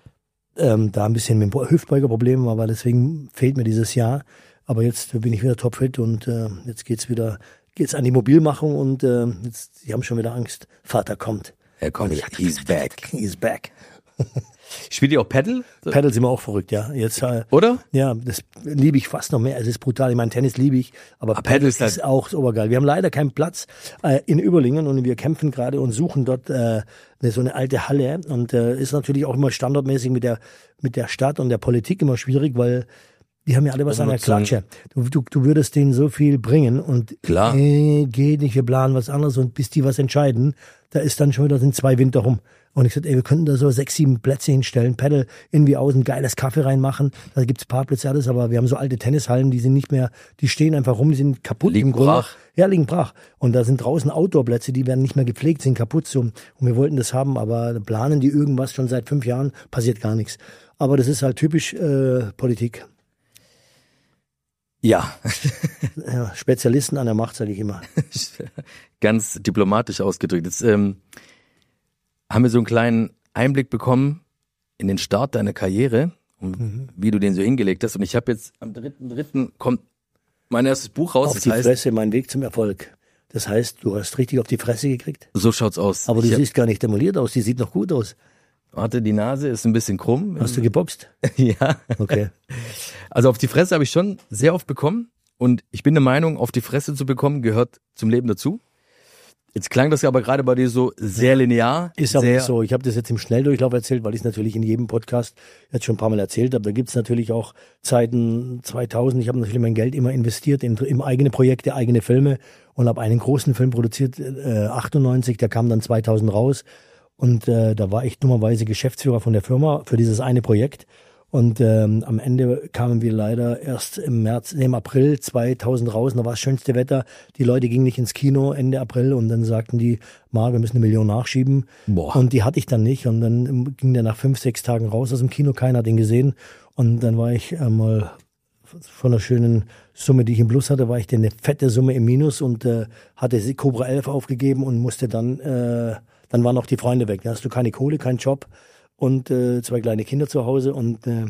ähm, da ein bisschen mit dem Hüftbeugerproblem, aber deswegen fehlt mir dieses Jahr. Aber jetzt bin ich wieder topfit und äh, jetzt geht's wieder geht's an die Mobilmachung und äh, jetzt, sie haben schon wieder Angst. Vater kommt. Er kommt wieder. He's back. He's back. Spielt ihr auch Paddle? Paddle sind wir auch verrückt, ja. Jetzt, äh, Oder? Ja, das liebe ich fast noch mehr. Es ist brutal. Ich meine, Tennis liebe ich, aber Ah, Paddle, Paddle ist, ist halt- auch obergeil. Wir haben leider keinen Platz äh, in Überlingen und wir kämpfen gerade und suchen dort äh, eine, so eine alte Halle. Und äh, ist natürlich auch immer standardmäßig mit der mit der Stadt und der Politik immer schwierig, weil die haben ja alle was an der Klatsche. Du, du, du würdest denen so viel bringen und Klar. Äh, geht nicht, wir planen was anderes und bis die was entscheiden, da ist dann schon wieder sind zwei Winter rum. Und ich sagte, ey, wir könnten da so sechs, sieben Plätze hinstellen, Paddle irgendwie außen, geiles Kaffee reinmachen, da gibt's Parkplätze, alles, aber wir haben so alte Tennishallen, die sind nicht mehr, die stehen einfach rum, die sind kaputt Liegen im Grunde. brach. Ja, liegen brach. Und da sind draußen Outdoor-Plätze, die werden nicht mehr gepflegt, sind kaputt so. Und wir wollten das haben, aber planen die irgendwas schon seit fünf Jahren, passiert gar nichts. Aber das ist halt typisch äh, Politik. Ja. Ja, Spezialisten an der Macht, sage ich immer. Ganz diplomatisch ausgedrückt. Jetzt ähm, haben wir so einen kleinen Einblick bekommen in den Start deiner Karriere und Mhm. wie du den so hingelegt hast. Und ich habe jetzt am dritten dritten kommt mein erstes Buch raus. Auf Das die heißt, Fresse, mein Weg zum Erfolg. Das heißt, du hast richtig auf die Fresse gekriegt. so schaut's aus. Aber du ich hab, siehst gar nicht demoliert aus, die sieht noch gut aus. warte, die Nase ist ein bisschen krumm. Hast du geboxt? Ja. Okay. Also auf die Fresse habe ich schon sehr oft bekommen. Und ich bin der Meinung, auf die Fresse zu bekommen, gehört zum Leben dazu. Jetzt klang das ja aber gerade bei dir so sehr linear. Ist aber sehr, nicht so. Ich habe das jetzt im Schnelldurchlauf erzählt, weil ich es natürlich in jedem Podcast jetzt schon ein paar Mal erzählt habe. Da gibt es natürlich auch Zeiten zweitausend. Ich habe natürlich mein Geld immer investiert in, in eigene Projekte, eigene Filme und habe einen großen Film produziert, äh, achtundneunzig, der kam dann zweitausend raus. Und äh, da war ich dummerweise Geschäftsführer von der Firma für dieses eine Projekt. Und ähm, am Ende kamen wir leider erst im März, nee, im April zweitausend raus. Und da war das schönste Wetter. Die Leute gingen nicht ins Kino Ende April und dann sagten die, Marc, wir müssen eine Million nachschieben. Boah. Und die hatte ich dann nicht. Und dann ging der nach fünf, sechs Tagen raus aus dem Kino. Keiner hat ihn gesehen. Und dann war ich einmal von einer schönen Summe, die ich im Plus hatte, war ich dann eine fette Summe im Minus und äh, hatte Cobra elf aufgegeben und musste dann, äh, dann waren auch die Freunde weg. Da hast du keine Kohle, keinen Job und äh, zwei kleine Kinder zu Hause und äh,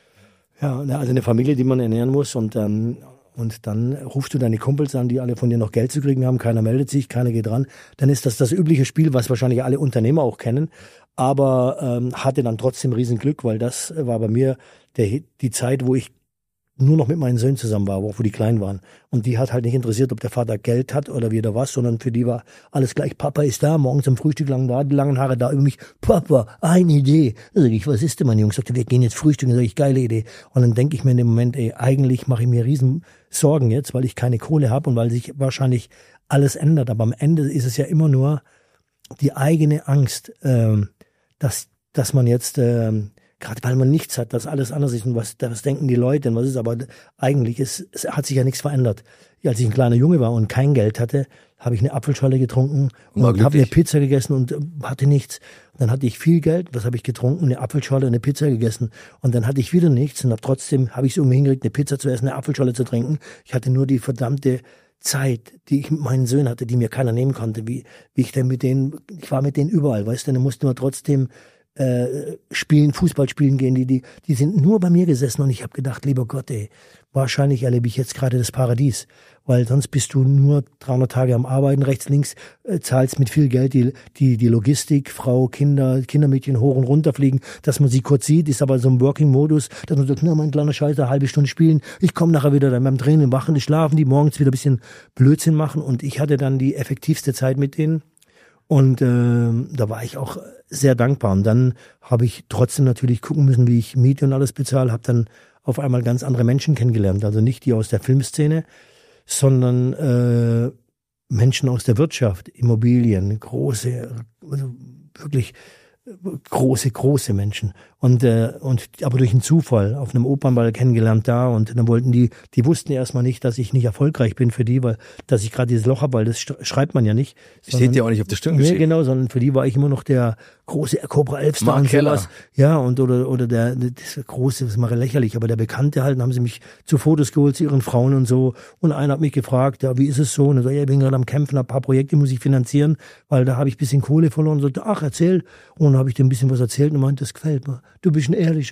ja, also eine Familie, die man ernähren muss und ähm, und dann rufst du deine Kumpels an, die alle von dir noch Geld zu kriegen haben, keiner meldet sich, keiner geht ran. Dann ist das das übliche Spiel, was wahrscheinlich alle Unternehmer auch kennen, aber ähm, hatte dann trotzdem Riesenglück, weil das war bei mir der, die Zeit, wo ich nur noch mit meinen Söhnen zusammen war, wo die klein waren. Und die hat halt nicht interessiert, ob der Vater Geld hat oder wieder was, sondern für die war alles gleich. Papa ist da, morgens zum Frühstück lang da, die langen Haare da über mich. Papa, eine Idee. Da sag ich, was ist denn, mein Junge? Sagte, wir gehen jetzt frühstücken. Da sag ich, geile Idee. Und dann denke ich mir in dem Moment, ey, eigentlich mache ich mir riesen Sorgen jetzt, weil ich keine Kohle habe und weil sich wahrscheinlich alles ändert. Aber am Ende ist es ja immer nur die eigene Angst, ähm, dass, dass man jetzt, ähm, gerade weil man nichts hat, dass alles anders ist und was, was denken die Leute und was ist, aber eigentlich ist, es hat sich ja nichts verändert. Als ich ein kleiner Junge war und kein Geld hatte, habe ich eine Apfelschorle getrunken und, und habe eine Pizza gegessen und hatte nichts. Und dann hatte ich viel Geld, was habe ich getrunken? Eine Apfelschorle und eine Pizza gegessen. Und dann hatte ich wieder nichts und habe trotzdem, habe ich es irgendwie hingekriegt, eine Pizza zu essen, eine Apfelschorle zu trinken. Ich hatte nur die verdammte Zeit, die ich mit meinen Söhnen hatte, die mir keiner nehmen konnte, wie, wie ich denn mit denen, ich war mit denen überall, weißt du, dann musste man trotzdem Äh, spielen, Fußball spielen gehen, die, die, die sind nur bei mir gesessen und ich habe gedacht, lieber Gott, ey, wahrscheinlich erlebe ich jetzt gerade das Paradies, weil sonst bist du nur dreihundert Tage am Arbeiten, rechts, links, äh, zahlst mit viel Geld die, die, die Logistik, Frau, Kinder, Kindermädchen hoch und runter fliegen, dass man sie kurz sieht, ist aber so ein Working-Modus, dass man sagt, na, mein kleiner Scheiße, eine halbe Stunde spielen, ich komme nachher wieder dann beim Training, wachen, die schlafen, die morgens wieder ein bisschen Blödsinn machen und ich hatte dann die effektivste Zeit mit denen. Und äh, da war ich auch sehr dankbar. Und dann habe ich trotzdem natürlich gucken müssen, wie ich Miete und alles bezahle. Habe dann auf einmal ganz andere Menschen kennengelernt. Also nicht die aus der Filmszene, sondern äh, Menschen aus der Wirtschaft, Immobilien, große, also wirklich große, große Menschen. Und, äh, und aber durch einen Zufall auf einem Opernball kennengelernt da und dann wollten die, die wussten erstmal nicht, dass ich nicht erfolgreich bin für die, weil, dass ich gerade dieses Loch habe, weil das schreibt man ja nicht. Steht ja auch nicht auf der Stirn Nee, geschrieben. genau, sondern für die war ich immer noch der große Cobra elf Star und sowas. Ja, und oder, oder der, das große, das mache lächerlich, aber der Bekannte halt, dann haben sie mich zu Fotos geholt, zu ihren Frauen und so. Und einer hat mich gefragt, ja, wie ist es so? Und so, ja, ich bin gerade am Kämpfen, ein paar Projekte muss ich finanzieren, weil da habe ich ein bisschen Kohle verloren. Und so, ach, erzähl. Und dann habe ich dem ein bisschen was erzählt und meinte, das gefällt mir. Du bist ein Ehrlicher.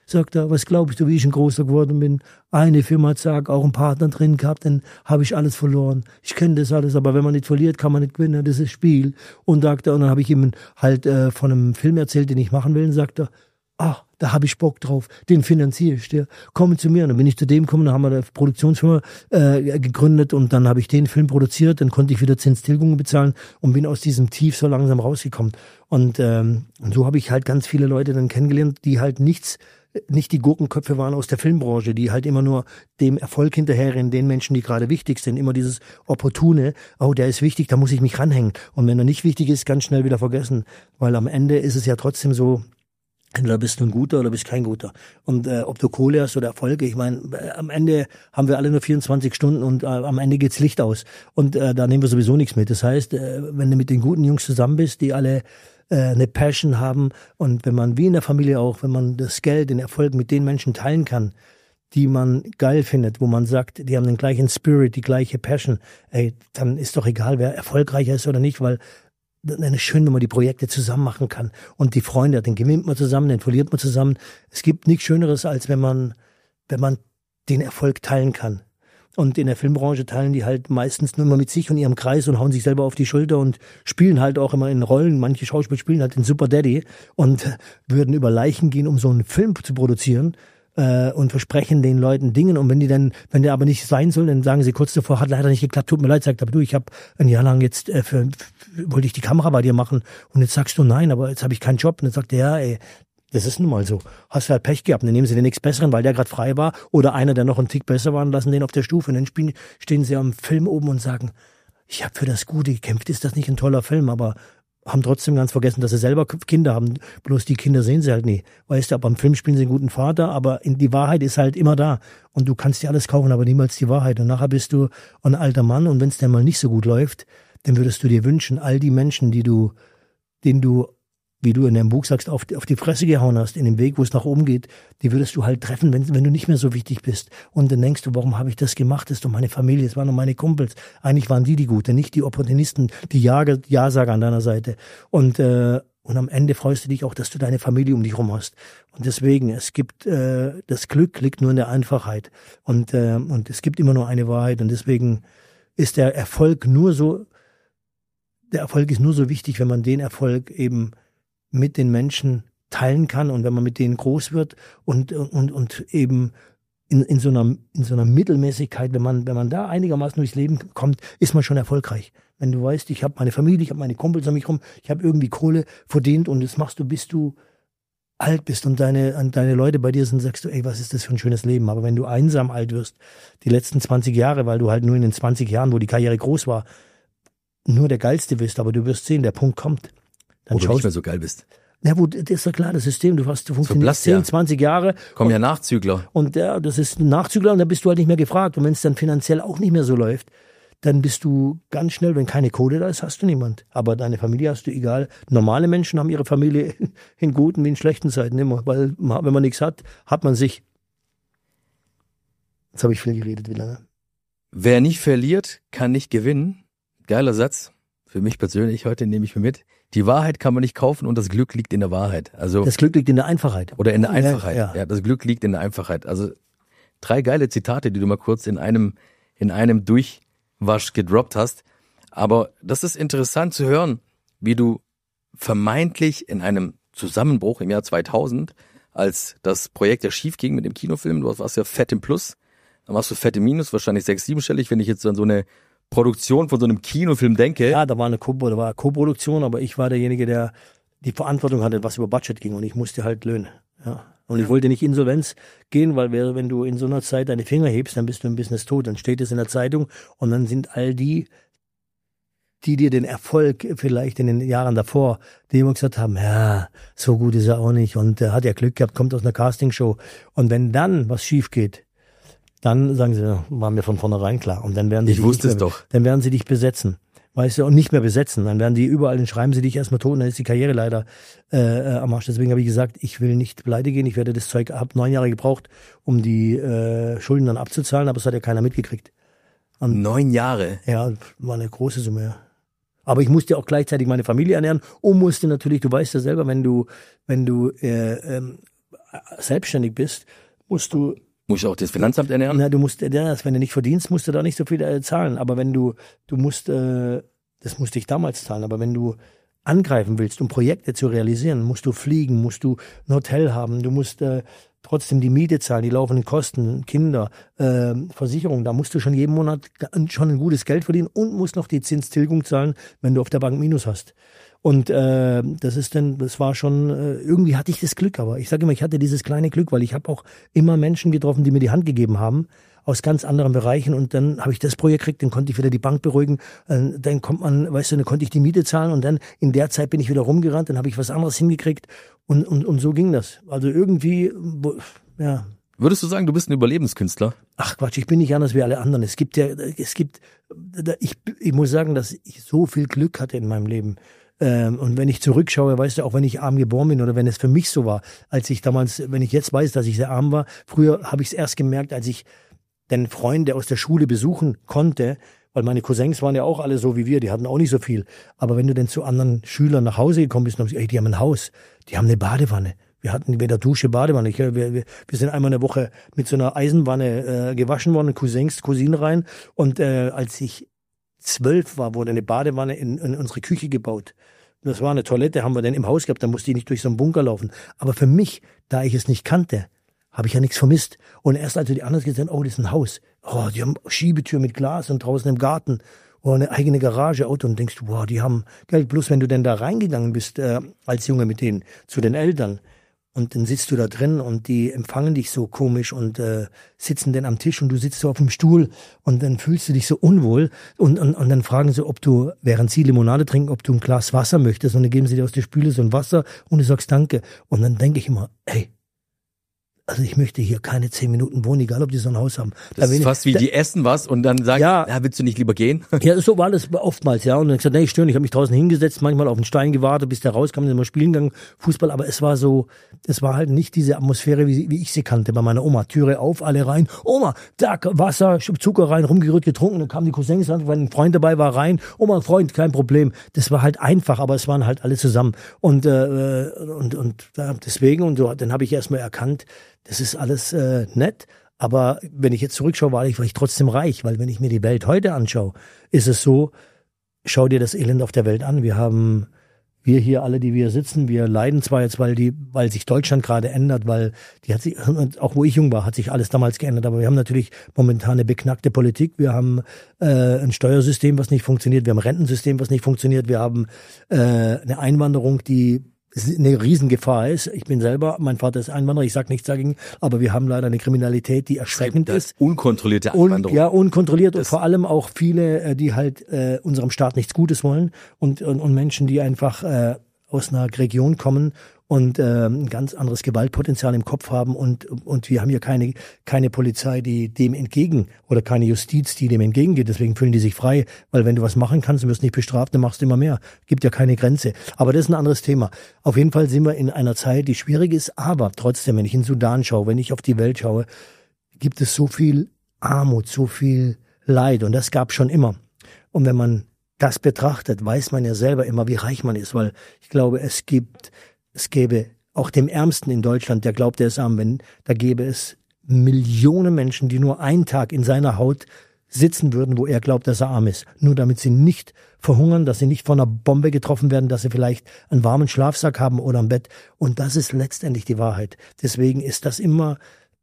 Sagt er, was glaubst du, wie ich ein Großer geworden bin? Eine Firma, zack, auch einen Partner drin gehabt, dann habe ich alles verloren. Ich kenne das alles, aber wenn man nicht verliert, kann man nicht gewinnen, das ist Spiel. Und sagt er, und dann habe ich ihm halt äh, von einem Film erzählt, den ich machen will, und sagt er, ach, da habe ich Bock drauf, den finanziere ich dir. Komm zu mir. Und dann bin ich zu dem gekommen, dann haben wir eine Produktionsfirma äh, gegründet und dann habe ich den Film produziert, dann konnte ich wieder Zinstilgungen bezahlen und bin aus diesem Tief so langsam rausgekommen. Und, ähm, und so habe ich halt ganz viele Leute dann kennengelernt, die halt nichts, nicht die Gurkenköpfe waren aus der Filmbranche, die halt immer nur dem Erfolg hinterherrennen, den Menschen, die gerade wichtig sind, immer dieses Opportune, oh, der ist wichtig, da muss ich mich ranhängen. Und wenn er nicht wichtig ist, ganz schnell wieder vergessen, weil am Ende ist es ja trotzdem so, entweder bist du ein Guter oder bist kein Guter. Und äh, ob du Kohle hast oder Erfolge, ich meine, äh, am Ende haben wir alle nur vierundzwanzig Stunden und äh, am Ende geht's Licht aus. Und äh, da nehmen wir sowieso nichts mit. Das heißt, äh, wenn du mit den guten Jungs zusammen bist, die alle äh, eine Passion haben und wenn man, wie in der Familie auch, wenn man das Geld, den Erfolg mit den Menschen teilen kann, die man geil findet, wo man sagt, die haben den gleichen Spirit, die gleiche Passion, ey, dann ist doch egal, wer erfolgreicher ist oder nicht, weil dann ist schön, wenn man die Projekte zusammen machen kann. Und die Freunde, den gewinnt man zusammen, den verliert man zusammen. Es gibt nichts Schöneres, als wenn man, wenn man den Erfolg teilen kann. Und in der Filmbranche teilen die halt meistens nur immer mit sich und ihrem Kreis und hauen sich selber auf die Schulter und spielen halt auch immer in Rollen. Manche Schauspieler spielen halt den Super Daddy und würden über Leichen gehen, um so einen Film zu produzieren. Und versprechen den Leuten Dingen und wenn die dann, wenn der aber nicht sein soll, dann sagen sie kurz davor, hat leider nicht geklappt, tut mir leid, sagt aber du, ich habe ein Jahr lang jetzt äh, für, für, wollte ich die Kamera bei dir machen und jetzt sagst du nein, aber jetzt habe ich keinen Job und dann sagt der, ja, ey, das ist nun mal so, hast du halt Pech gehabt und dann nehmen sie den nichts Besseren, weil der gerade frei war oder einer, der noch einen Tick besser war und lassen den auf der Stufe und dann spielen, stehen sie am Film oben und sagen, ich habe für das Gute gekämpft, ist das nicht ein toller Film, aber haben trotzdem ganz vergessen, dass sie selber Kinder haben. Bloß die Kinder sehen sie halt nie. Weißt du, beim Film spielen sie einen guten Vater, aber in die Wahrheit ist halt immer da. Und du kannst dir alles kaufen, aber niemals die Wahrheit. Und nachher bist du ein alter Mann und wenn es dann mal nicht so gut läuft, dann würdest du dir wünschen, all die Menschen, die du, denen du, wie du in deinem Buch sagst, auf die, auf die Fresse gehauen hast, in dem Weg, wo es nach oben geht, die würdest du halt treffen, wenn, wenn du nicht mehr so wichtig bist. Und dann denkst du, warum habe ich das gemacht? Das ist doch meine Familie, es waren doch meine Kumpels. Eigentlich waren die die Gute, nicht die Opportunisten, die Jager, Ja-Sager an deiner Seite. Und, äh, und am Ende freust du dich auch, dass du deine Familie um dich rum hast. Und deswegen, es gibt, äh, das Glück liegt nur in der Einfachheit. Und, äh, und es gibt immer nur eine Wahrheit. Und deswegen ist der Erfolg nur so, der Erfolg ist nur so wichtig, wenn man den Erfolg eben mit den Menschen teilen kann und wenn man mit denen groß wird und und und eben in in so einer in so einer Mittelmäßigkeit, wenn man wenn man da einigermaßen durchs Leben kommt, ist man schon erfolgreich. Wenn du weißt, ich habe meine Familie, ich habe meine Kumpels um mich rum, ich habe irgendwie Kohle verdient und das machst du, bis du alt bist und deine und deine Leute bei dir sind, sagst du, ey, was ist das für ein schönes Leben. Aber wenn du einsam alt wirst, die letzten zwanzig Jahre, weil du halt nur in den zwanzig Jahren, wo die Karriere groß war, nur der Geilste bist, aber du wirst sehen, der Punkt kommt. Dann Wo du nicht mehr so geil bist. Na gut, das ist ja klar, das System, du hast, du funktionierst so blass, zehn, zwanzig Jahre. Kommen ja Nachzügler. Und ja, das ist ein Nachzügler und da bist du halt nicht mehr gefragt. Und wenn es dann finanziell auch nicht mehr so läuft, dann bist du ganz schnell, wenn keine Kohle da ist, hast du niemand. Aber deine Familie hast du egal. Normale Menschen haben ihre Familie in guten wie in schlechten Zeiten immer. Weil wenn man nichts hat, hat man sich. Jetzt habe ich viel geredet, wie lange? Wer nicht verliert, kann nicht gewinnen. Geiler Satz. Für mich persönlich heute nehme ich mir mit. Die Wahrheit kann man nicht kaufen und das Glück liegt in der Wahrheit. Also das Glück liegt in der Einfachheit. Oder in der Einfachheit. Ja, ja. ja, das Glück liegt in der Einfachheit. Also drei geile Zitate, die du mal kurz in einem in einem Durchwasch gedroppt hast. Aber das ist interessant zu hören, wie du vermeintlich in einem Zusammenbruch im Jahr zweitausend, als das Projekt ja schief ging mit dem Kinofilm, du warst ja fett im Plus, dann warst du fett im Minus, wahrscheinlich sechs-, siebenstellig, wenn ich jetzt an so eine Produktion von so einem Kinofilm denke. Ja, da war eine Co- da war Co-Produktion, aber ich war derjenige, der die Verantwortung hatte, was über Budget ging und ich musste halt Löhne. Ja. Und ich wollte nicht Insolvenz gehen, weil wäre, wenn du in so einer Zeit deine Finger hebst, dann bist du im Business tot. Dann steht es in der Zeitung und dann sind all die, die dir den Erfolg vielleicht in den Jahren davor, die immer gesagt haben, ja, so gut ist er auch nicht und er hat ja Glück gehabt, kommt aus einer Castingshow. Und wenn dann was schief geht, dann sagen sie, war mir von vornherein klar. Und dann werden sie ich wusste mehr, es doch. Dann werden sie dich besetzen. Weißt du, und nicht mehr besetzen. Dann werden die überall, dann schreiben sie dich erstmal tot und dann ist die Karriere leider äh, am Arsch. Deswegen habe ich gesagt, ich will nicht pleite gehen. Ich werde das Zeug, habe neun Jahre gebraucht, um die äh, Schulden dann abzuzahlen, aber es hat ja keiner mitgekriegt. Und, neun Jahre? Ja, war eine große Summe, ja. Aber ich musste auch gleichzeitig meine Familie ernähren und musste natürlich, du weißt ja selber, wenn du, wenn du äh, ähm, selbstständig bist, musst du Muss ich auch das Finanzamt ernähren? Na, du musst, wenn du nicht verdienst, musst du da nicht so viel äh, zahlen. Aber wenn du, du musst, äh, das musste ich damals zahlen, aber wenn du angreifen willst, um Projekte zu realisieren, musst du fliegen, musst du ein Hotel haben, du musst äh, trotzdem die Miete zahlen, die laufenden Kosten, Kinder, äh, Versicherung, da musst du schon jeden Monat schon ein gutes Geld verdienen und musst noch die Zinstilgung zahlen, wenn du auf der Bank Minus hast. Und äh, das ist dann, das war schon, äh, irgendwie hatte ich das Glück, aber ich sage immer, ich hatte dieses kleine Glück, weil ich habe auch immer Menschen getroffen, die mir die Hand gegeben haben, aus ganz anderen Bereichen, und dann habe ich das Projekt gekriegt, dann konnte ich wieder die Bank beruhigen, äh, dann kommt man, weißt du, dann konnte ich die Miete zahlen und dann in der Zeit bin ich wieder rumgerannt, dann habe ich was anderes hingekriegt und, und, und so ging das. Also irgendwie, ja. Würdest du sagen, du bist ein Überlebenskünstler? Ach Quatsch, ich bin nicht anders wie alle anderen. Es gibt ja, es gibt, ich, ich muss sagen, dass ich so viel Glück hatte in meinem Leben. Und wenn ich zurückschaue, weißt du, auch wenn ich arm geboren bin oder wenn es für mich so war, als ich damals, wenn ich jetzt weiß, dass ich sehr arm war, früher habe ich es erst gemerkt, als ich den Freunde aus der Schule besuchen konnte, weil meine Cousins waren ja auch alle so wie wir, die hatten auch nicht so viel. Aber wenn du dann zu anderen Schülern nach Hause gekommen bist und sagst, ey, die haben ein Haus, die haben eine Badewanne. Wir hatten weder Dusche, Badewanne. Ich, wir, wir, wir sind einmal eine Woche mit so einer Eisenwanne äh, gewaschen worden, Cousins, Cousinen rein. Und äh, als ich zwölf war, wurde eine Badewanne in, in unsere Küche gebaut. Das war eine Toilette, haben wir dann im Haus gehabt, da musste ich nicht durch so einen Bunker laufen. Aber für mich, da ich es nicht kannte, habe ich ja nichts vermisst. Und erst als die anderen gesagt haben, oh, das ist ein Haus. Oh, die haben Schiebetür mit Glas und draußen im Garten. Oh, eine eigene Garage, Auto. Und denkst du, wow, die haben Geld. Bloß wenn du denn da reingegangen bist, äh, als Junge mit denen, zu den Eltern, und dann sitzt du da drin und die empfangen dich so komisch und äh, sitzen dann am Tisch und du sitzt so auf dem Stuhl und dann fühlst du dich so unwohl und, und, und dann fragen sie, ob du, während sie Limonade trinken, ob du ein Glas Wasser möchtest, und dann geben sie dir aus der Spüle so ein Wasser und du sagst Danke. Und dann denke ich immer, ey, also ich möchte hier keine zehn Minuten wohnen, egal ob die so ein Haus haben. Das da ist fast wie da, die essen was und dann sagen, ja, ja, willst du nicht lieber gehen? Ja, so war das oftmals, ja. Und dann gesagt, nee, ich störe nicht. Ich habe mich draußen hingesetzt, manchmal auf den Stein gewartet, bis der rauskam, dann sind wir spielen gegangen, Fußball. Aber es war so, es war halt nicht diese Atmosphäre, wie, wie ich sie kannte bei meiner Oma. Türe auf, alle rein. Oma, Zack, Wasser, Zucker rein, rumgerührt, getrunken. Dann kamen die Cousins ran, weil ein Freund dabei war, rein. Oma, Freund, kein Problem. Das war halt einfach, aber es waren halt alle zusammen. Und äh, und und ja, deswegen, und so, dann habe ich erstmal erkannt, das ist alles äh, nett, aber wenn ich jetzt zurückschaue, war ich, war ich trotzdem reich, weil wenn ich mir die Welt heute anschaue, ist es so, schau dir das Elend auf der Welt an. Wir haben, wir hier alle, die wir sitzen, wir leiden zwar jetzt, weil die, weil sich Deutschland gerade ändert, weil die hat sich, auch wo ich jung war, hat sich alles damals geändert, aber wir haben natürlich momentan eine beknackte Politik, wir haben äh, ein Steuersystem, was nicht funktioniert, wir haben ein Rentensystem, was nicht funktioniert, wir haben äh, eine Einwanderung, die eine Riesengefahr ist. Ich bin selber, mein Vater ist Einwanderer, ich sag nichts dagegen, aber wir haben leider eine Kriminalität, die erschreckend das ist. Unkontrollierte Einwanderung. Und, ja, unkontrolliert das und vor allem auch viele, die halt äh, unserem Staat nichts Gutes wollen und, und, und Menschen, die einfach äh, aus einer Region kommen und äh, ein ganz anderes Gewaltpotenzial im Kopf haben und und wir haben hier keine keine Polizei, die dem entgegen, oder keine Justiz, die dem entgegengeht. Deswegen fühlen die sich frei, weil wenn du was machen kannst und wirst nicht bestraft, dann machst du immer mehr. Gibt ja keine Grenze. Aber das ist ein anderes Thema. Auf jeden Fall sind wir in einer Zeit, die schwierig ist, aber trotzdem, wenn ich in Sudan schaue, wenn ich auf die Welt schaue, gibt es so viel Armut, so viel Leid, und das gab schon immer. Und wenn man das betrachtet, weiß man ja selber immer, wie reich man ist, weil ich glaube, es gibt Es gäbe auch dem Ärmsten in Deutschland, der glaubt, er ist arm, wenn, da gäbe es Millionen Menschen, die nur einen Tag in seiner Haut sitzen würden, wo er glaubt, dass er arm ist. Nur damit sie nicht verhungern, dass sie nicht von einer Bombe getroffen werden, dass sie vielleicht einen warmen Schlafsack haben oder ein Bett. Und das ist letztendlich die Wahrheit. Deswegen ist das immer,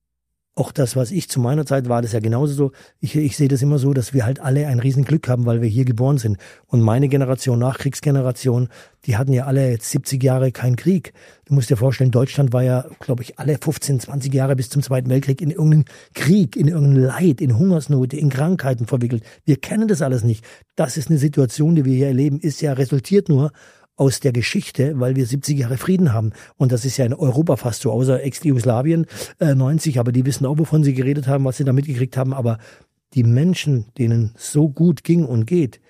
auch das, was ich zu meiner Zeit war, das ja genauso so. Ich, ich sehe das immer so, dass wir halt alle ein Riesenglück haben, weil wir hier geboren sind. Und meine Generation, Nachkriegsgeneration, die hatten ja alle jetzt siebzig Jahre keinen Krieg. Du musst dir vorstellen, Deutschland war ja, glaube ich, alle fünfzehn, zwanzig Jahre bis zum Zweiten Weltkrieg in irgendeinem Krieg, in irgendeinem Leid, in Hungersnot, in Krankheiten verwickelt. Wir kennen das alles nicht. Das ist eine Situation, die wir hier erleben, ist ja resultiert nur aus der Geschichte, weil wir siebzig Jahre Frieden haben. Und das ist ja in Europa fast so, außer Ex-Jugoslawien äh, neunzig, aber die wissen auch, wovon sie geredet haben, was sie da mitgekriegt haben. Aber die Menschen, denen so gut ging und geht,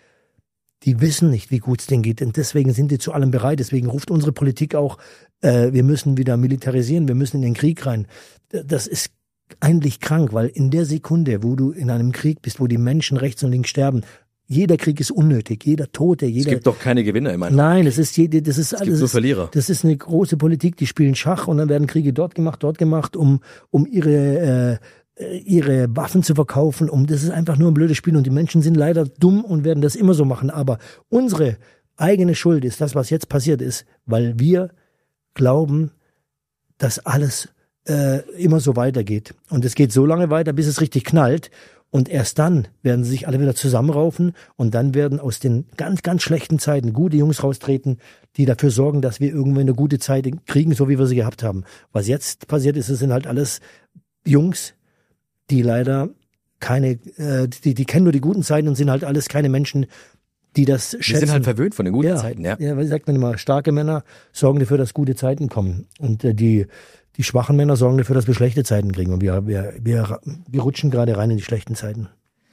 die wissen nicht, wie gut es denen geht. Und deswegen sind die zu allem bereit. Deswegen ruft unsere Politik auch, äh, wir müssen wieder militarisieren, wir müssen in den Krieg rein. Das ist eigentlich krank, weil in der Sekunde, wo du in einem Krieg bist, wo die Menschen rechts und links sterben, Jeder Krieg ist unnötig, jeder Tote, jeder... Es gibt doch keine Gewinner in meinem Nein, das ist jede, das ist es alles... gibt nur Verlierer. Das ist eine große Politik, die spielen Schach und dann werden Kriege dort gemacht, dort gemacht, um, um ihre... Äh, ihre Waffen zu verkaufen, um das ist einfach nur ein blödes Spiel und die Menschen sind leider dumm und werden das immer so machen, aber unsere eigene Schuld ist das, was jetzt passiert ist, weil wir glauben, dass alles äh, immer so weitergeht und es geht so lange weiter, bis es richtig knallt und erst dann werden sie sich alle wieder zusammenraufen und dann werden aus den ganz, ganz schlechten Zeiten gute Jungs raustreten, die dafür sorgen, dass wir irgendwann eine gute Zeit kriegen, so wie wir sie gehabt haben. Was jetzt passiert ist, es sind halt alles Jungs, die leider keine, äh, die, die kennen nur die guten Zeiten und sind halt alles keine Menschen, die das schätzen. Wir sind halt verwöhnt von den guten ja, Zeiten, ja. Ja, weil sagt man immer, starke Männer sorgen dafür, dass gute Zeiten kommen. Und äh, die, die schwachen Männer sorgen dafür, dass wir schlechte Zeiten kriegen. Und wir, wir, wir, wir rutschen gerade rein in die schlechten Zeiten.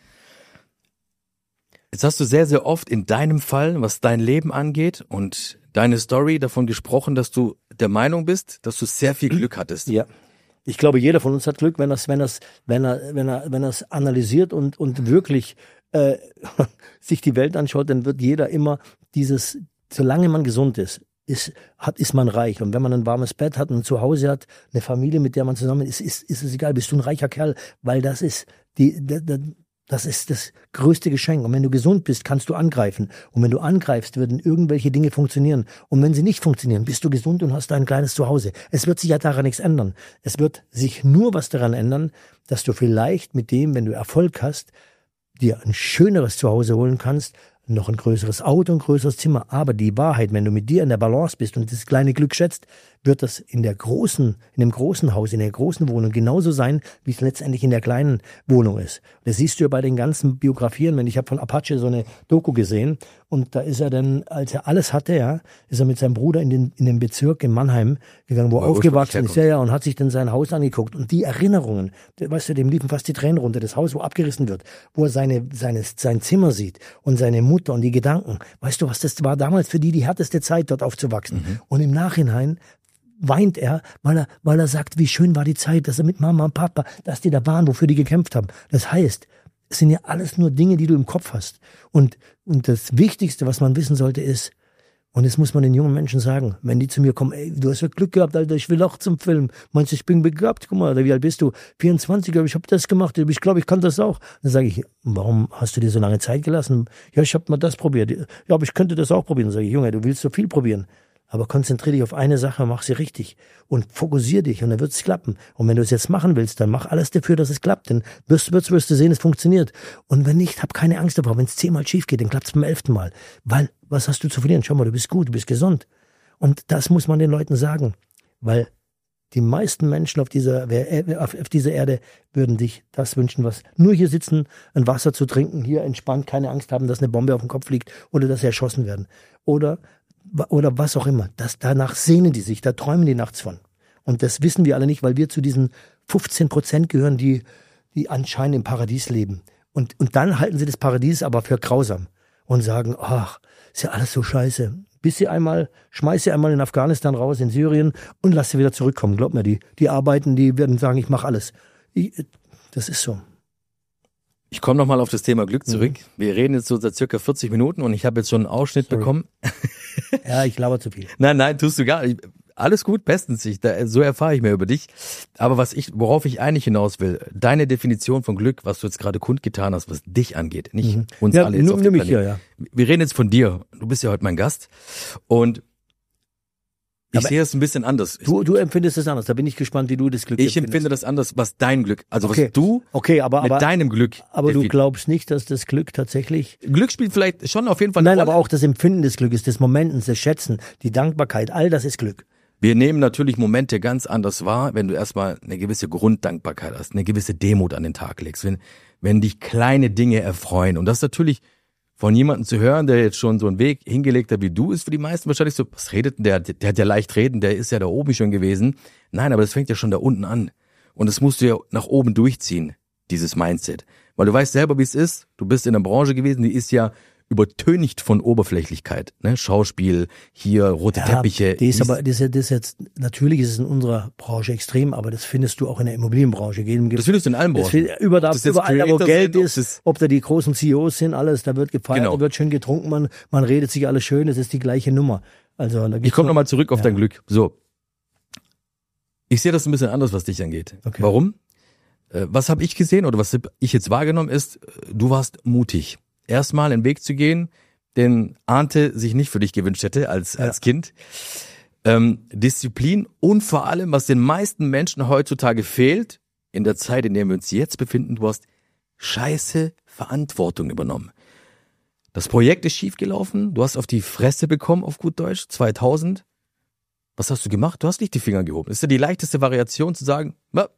Jetzt hast du sehr, sehr oft in deinem Fall, was dein Leben angeht und deine Story davon gesprochen, dass du der Meinung bist, dass du sehr viel Glück hattest. Ja. Ich glaube, jeder von uns hat Glück, wenn er wenn er's, wenn er, wenn er, wenn er es analysiert und, und wirklich äh, sich die Welt anschaut, dann wird jeder immer dieses, solange man gesund ist, ist, hat, ist man reich. Und wenn man ein warmes Bett hat und ein Zuhause hat, eine Familie, mit der man zusammen ist, ist, ist es egal, bist du ein reicher Kerl, weil das ist die, die, die das ist das größte Geschenk. Und wenn du gesund bist, kannst du angreifen. Und wenn du angreifst, würden irgendwelche Dinge funktionieren. Und wenn sie nicht funktionieren, bist du gesund und hast ein kleines Zuhause. Es wird sich ja daran nichts ändern. Es wird sich nur was daran ändern, dass du vielleicht mit dem, wenn du Erfolg hast, dir ein schöneres Zuhause holen kannst, noch ein größeres Auto, ein größeres Zimmer. Aber die Wahrheit, wenn du mit dir in der Balance bist und das kleine Glück schätzt, wird das in der großen, in dem großen Haus, in der großen Wohnung genauso sein, wie es letztendlich in der kleinen Wohnung ist. Das siehst du ja bei den ganzen Biografien. Wenn ich habe von Apache so eine Doku gesehen und da ist er dann, als er alles hatte, ja, ist er mit seinem Bruder in den in den Bezirk in Mannheim gegangen, wo er aufgewachsen ist, ja, ja, und hat sich dann sein Haus angeguckt und die Erinnerungen, weißt du, dem liefen fast die Tränen runter, das Haus, wo abgerissen wird, wo er seine seine sein Zimmer sieht und seine Mutter und die Gedanken. Weißt du, was das war damals für die die härteste Zeit, dort aufzuwachsen? Mhm. Und im Nachhinein weint er, weil er, weil er sagt, wie schön war die Zeit, dass er mit Mama und Papa, dass die da waren, wofür die gekämpft haben. Das heißt, es sind ja alles nur Dinge, die du im Kopf hast. Und, und das Wichtigste, was man wissen sollte, ist, und das muss man den jungen Menschen sagen, wenn die zu mir kommen, ey, du hast ja Glück gehabt, Alter, ich will auch zum Film. Meinst du, ich bin begabt? Guck mal, Alter, wie alt bist du? vierundzwanzig, aber ich habe das gemacht, ich glaube, ich kann das auch. Dann sage ich, warum hast du dir so lange Zeit gelassen? Ja, ich habe mal das probiert. Ja, aber ich könnte das auch probieren. Dann sage ich, Junge, du willst so viel probieren. Aber konzentriere dich auf eine Sache, mach sie richtig und fokussiere dich und dann wird es klappen. Und wenn du es jetzt machen willst, dann mach alles dafür, dass es klappt. Dann wirst, wirst, wirst du sehen, es funktioniert. Und wenn nicht, hab keine Angst davor. Wenn es zehnmal schief geht, dann klappt es beim elften Mal. Weil, was hast du zu verlieren? Schau mal, du bist gut, du bist gesund. Und das muss man den Leuten sagen. Weil die meisten Menschen auf dieser, auf dieser Erde würden sich das wünschen, was nur hier sitzen, ein Wasser zu trinken, hier entspannt, keine Angst haben, dass eine Bombe auf den Kopf fliegt oder dass sie erschossen werden. Oder oder was auch immer. Das, danach sehnen die sich, da träumen die nachts von. Und das wissen wir alle nicht, weil wir zu diesen fünfzehn Prozent gehören, die, die anscheinend im Paradies leben. Und, und dann halten sie das Paradies aber für grausam und sagen, ach, ist ja alles so scheiße. Bis sie einmal, schmeiß sie einmal in Afghanistan raus, in Syrien und lass sie wieder zurückkommen. Glaub mir, die, die arbeiten, die werden sagen, ich mache alles. Ich, das ist so. Ich komme nochmal auf das Thema Glück zurück. Mhm. Wir reden jetzt so seit circa vierzig Minuten und ich habe jetzt schon einen Ausschnitt Sorry. bekommen. Ja, ich laber zu viel. Nein, nein, tust du gar nicht. Alles gut, bestens. Ich, da, so erfahre ich mehr über dich. Aber was ich, worauf ich eigentlich hinaus will, deine Definition von Glück, was du jetzt gerade kundgetan hast, was dich angeht, nicht mhm. uns ja, alle jetzt nur, auf dem Planeten. Ja, ja. Wir reden jetzt von dir. Du bist ja heute mein Gast und ich aber sehe es ein bisschen anders. Du, du empfindest es anders. Da bin ich gespannt, wie du das Glück Ich empfindest. empfinde das anders, was dein Glück, also okay. was du okay, aber, mit aber, deinem Glück. Aber du glaubst nicht, dass das Glück tatsächlich... Glück spielt vielleicht schon auf jeden Fall eine Nein, Rolle. aber auch das Empfinden des Glückes, des Momentens, das Schätzen, die Dankbarkeit, all das ist Glück. Wir nehmen natürlich Momente ganz anders wahr, wenn du erstmal eine gewisse Grunddankbarkeit hast, eine gewisse Demut an den Tag legst, wenn, wenn dich kleine Dinge erfreuen. Und das ist natürlich von jemandem zu hören, der jetzt schon so einen Weg hingelegt hat wie du, ist für die meisten wahrscheinlich so, was redet denn der? Der hat ja leicht reden, der ist ja da oben schon gewesen. Nein, aber das fängt ja schon da unten an. Und das musst du ja nach oben durchziehen, dieses Mindset. Weil du weißt selber, wie es ist. Du bist in einer Branche gewesen, die ist ja übertönigt von Oberflächlichkeit. Ne? Schauspiel, hier rote ja, Teppiche. Das ist aber, das ist, das ist jetzt, natürlich ist es in unserer Branche extrem, aber das findest du auch in der Immobilienbranche. Das findest du in allen Branchen. Über da, überall, da wo Geld sind, ist, ob da die großen C E Os sind, alles, da wird gefeiert, genau. Da wird schön getrunken, man, man redet sich alles schön, das ist die gleiche Nummer. Also, da ich komme nochmal zurück auf ja. dein Glück. So. Ich sehe das ein bisschen anders, was dich angeht. Okay. Warum? Was habe ich gesehen oder was habe ich jetzt wahrgenommen ist, du warst mutig. Erstmal einen Weg zu gehen, den Ante sich nicht für dich gewünscht hätte als, ja. als Kind. Ähm, Disziplin und vor allem, was den meisten Menschen heutzutage fehlt, in der Zeit, in der wir uns jetzt befinden, du hast scheiße Verantwortung übernommen. Das Projekt ist schiefgelaufen, du hast auf die Fresse bekommen, auf gut Deutsch, zweitausend. Was hast du gemacht? Du hast nicht die Finger gehoben. Das ist ja die leichteste Variation zu sagen,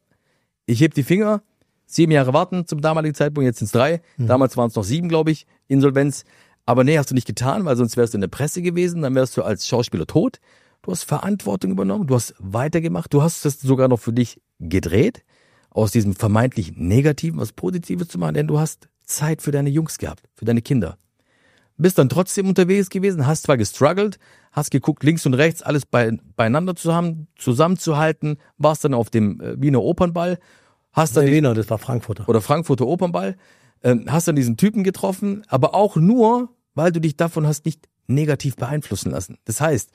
ich heb die Finger, sieben Jahre warten zum damaligen Zeitpunkt, jetzt sind es drei. Mhm. Damals waren es noch sieben, glaube ich, Insolvenz. Aber nee, hast du nicht getan, weil sonst wärst du in der Presse gewesen, dann wärst du als Schauspieler tot. Du hast Verantwortung übernommen, du hast weitergemacht, du hast das sogar noch für dich gedreht, aus diesem vermeintlich Negativen was Positives zu machen, denn du hast Zeit für deine Jungs gehabt, für deine Kinder. Bist dann trotzdem unterwegs gewesen, hast zwar gestruggelt, hast geguckt, links und rechts alles bei, beieinander zu haben, zusammenzuhalten, warst dann auf dem äh, Wiener Opernball, hast dann... Nee, Wiener, das war Frankfurter. Oder Frankfurter Opernball, äh, hast dann diesen Typen getroffen, aber auch nur, weil du dich davon hast nicht negativ beeinflussen lassen. Das heißt,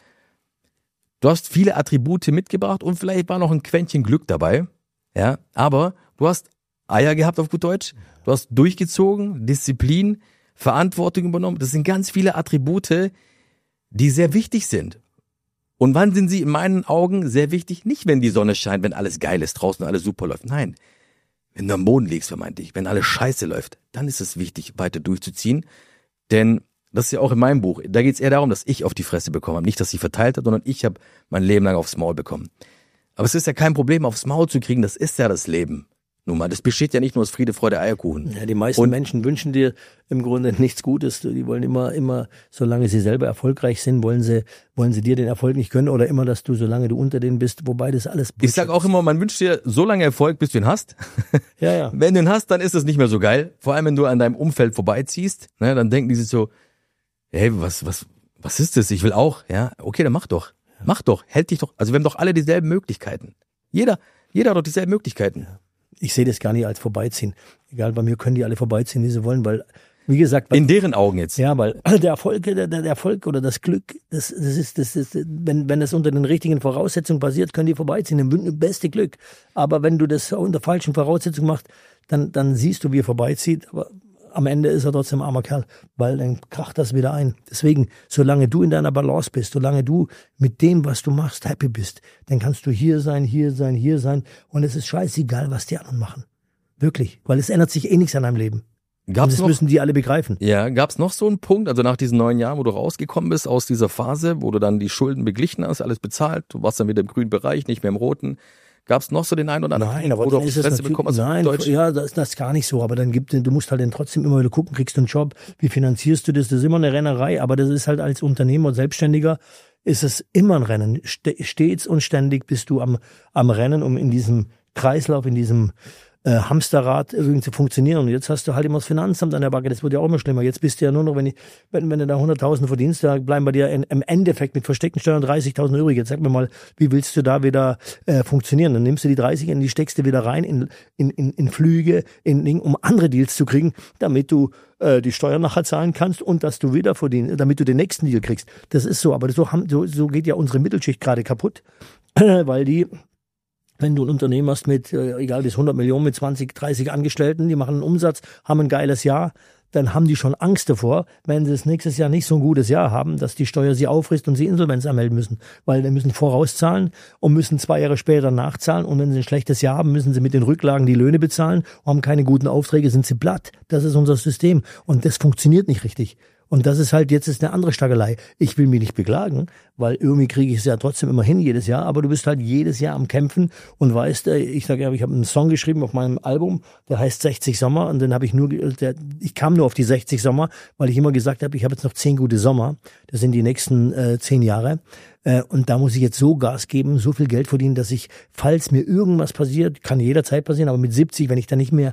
du hast viele Attribute mitgebracht und vielleicht war noch ein Quäntchen Glück dabei, ja, aber du hast Eier gehabt auf gut Deutsch, du hast durchgezogen, Disziplin, Verantwortung übernommen. Das sind ganz viele Attribute, die sehr wichtig sind. Und wann sind sie in meinen Augen sehr wichtig? Nicht, wenn die Sonne scheint, wenn alles geil ist, draußen alles super läuft. Nein, wenn du am Boden liegst, vermeintlich, wenn alles scheiße läuft, dann ist es wichtig, weiter durchzuziehen. Denn das ist ja auch in meinem Buch. Da geht es eher darum, dass ich auf die Fresse bekommen habe. Nicht, dass sie verteilt hat, sondern ich habe mein Leben lang aufs Maul bekommen. Aber es ist ja kein Problem, aufs Maul zu kriegen. Das ist ja das Leben. Nun mal, das besteht ja nicht nur aus Friede, Freude, Eierkuchen. Ja, die meisten und Menschen wünschen dir im Grunde nichts Gutes. Die wollen immer, immer, solange sie selber erfolgreich sind, wollen sie, wollen sie dir den Erfolg nicht gönnen oder immer, dass du, solange du unter denen bist, wobei das alles Bullshit. Ich sag auch immer, man wünscht dir so lange Erfolg, bis du ihn hast. Ja, ja. Wenn du ihn hast, dann ist das nicht mehr so geil. Vor allem, wenn du an deinem Umfeld vorbeiziehst, ne, dann denken die sich so, hey, was, was, was ist das? Ich will auch, ja. Okay, dann mach doch. Ja. Mach doch. Hält dich doch. Also wir haben doch alle dieselben Möglichkeiten. Jeder, jeder hat doch dieselben Möglichkeiten. Ja. Ich sehe das gar nicht als vorbeiziehen. Egal, bei mir können die alle vorbeiziehen, wie sie wollen, weil, wie gesagt... Weil, in deren Augen jetzt. Ja, weil der Erfolg, der, der Erfolg oder das Glück, das, das ist, das ist, wenn, wenn das unter den richtigen Voraussetzungen passiert, können die vorbeiziehen, dann das beste Glück. Aber wenn du das unter falschen Voraussetzungen machst, dann, dann siehst du, wie er vorbeizieht, aber am Ende ist er trotzdem ein armer Kerl, weil dann kracht das wieder ein. Deswegen, solange du in deiner Balance bist, solange du mit dem, was du machst, happy bist, dann kannst du hier sein, hier sein, hier sein und es ist scheißegal, was die anderen machen. Wirklich, weil es ändert sich eh nichts an deinem Leben. Gab's und das noch, müssen die alle begreifen. Ja, gab's noch so einen Punkt, also nach diesen neun Jahren, wo du rausgekommen bist aus dieser Phase, wo du dann die Schulden beglichen hast, alles bezahlt, du warst dann wieder im grünen Bereich, nicht mehr im roten. Gab es noch so den einen oder anderen? Nein, aber wo du dann ist es bekommen hast? Nein, Deutsch? ja, das ist das gar nicht so. Aber dann gibt, du musst halt dann trotzdem immer wieder gucken, kriegst du einen Job, wie finanzierst du das? Das ist immer eine Rennerei. Aber das ist halt als Unternehmer und Selbstständiger ist es immer ein Rennen. Stets und ständig bist du am am Rennen, um in diesem Kreislauf, in diesem äh, Hamsterrad irgendwie zu funktionieren. Und jetzt hast du halt immer das Finanzamt an der Backe. Das wird ja auch immer schlimmer. Jetzt bist du ja nur noch, wenn, ich, wenn, wenn du da hunderttausend verdienst, da bleiben bei dir in, im Endeffekt mit versteckten Steuern dreißigtausend übrig. Jetzt sag mir mal, wie willst du da wieder äh, funktionieren? Dann nimmst du die dreißig und die steckst du wieder rein in, in, in, in Flüge, in, in, um andere Deals zu kriegen, damit du äh, die Steuern nachher zahlen kannst und dass du wieder verdienst, damit du den nächsten Deal kriegst. Das ist so. Aber so, haben, so, so geht ja unsere Mittelschicht gerade kaputt, weil die... Wenn du ein Unternehmen hast mit, äh, egal, das hundert Millionen mit zwanzig, dreißig Angestellten, die machen einen Umsatz, haben ein geiles Jahr, dann haben die schon Angst davor, wenn sie das nächstes Jahr nicht so ein gutes Jahr haben, dass die Steuer sie auffrisst und sie Insolvenz anmelden müssen. Weil die müssen vorauszahlen und müssen zwei Jahre später nachzahlen. Und wenn sie ein schlechtes Jahr haben, müssen sie mit den Rücklagen die Löhne bezahlen und haben keine guten Aufträge, sind sie platt. Das ist unser System. Und das funktioniert nicht richtig. Und das ist halt, jetzt ist eine andere Stackelei. Ich will mich nicht beklagen, weil irgendwie kriege ich es ja trotzdem immer hin jedes Jahr, aber du bist halt jedes Jahr am Kämpfen und weißt, ich sage ja, ich habe einen Song geschrieben auf meinem Album, der heißt sechzig Sommer und dann habe ich nur, der, ich kam nur auf die sechzig Sommer, weil ich immer gesagt habe, ich habe jetzt noch zehn gute Sommer, das sind die nächsten äh, zehn Jahre. Und da muss ich jetzt so Gas geben, so viel Geld verdienen, dass ich, falls mir irgendwas passiert, kann jederzeit passieren, aber mit siebzig, wenn ich dann nicht mehr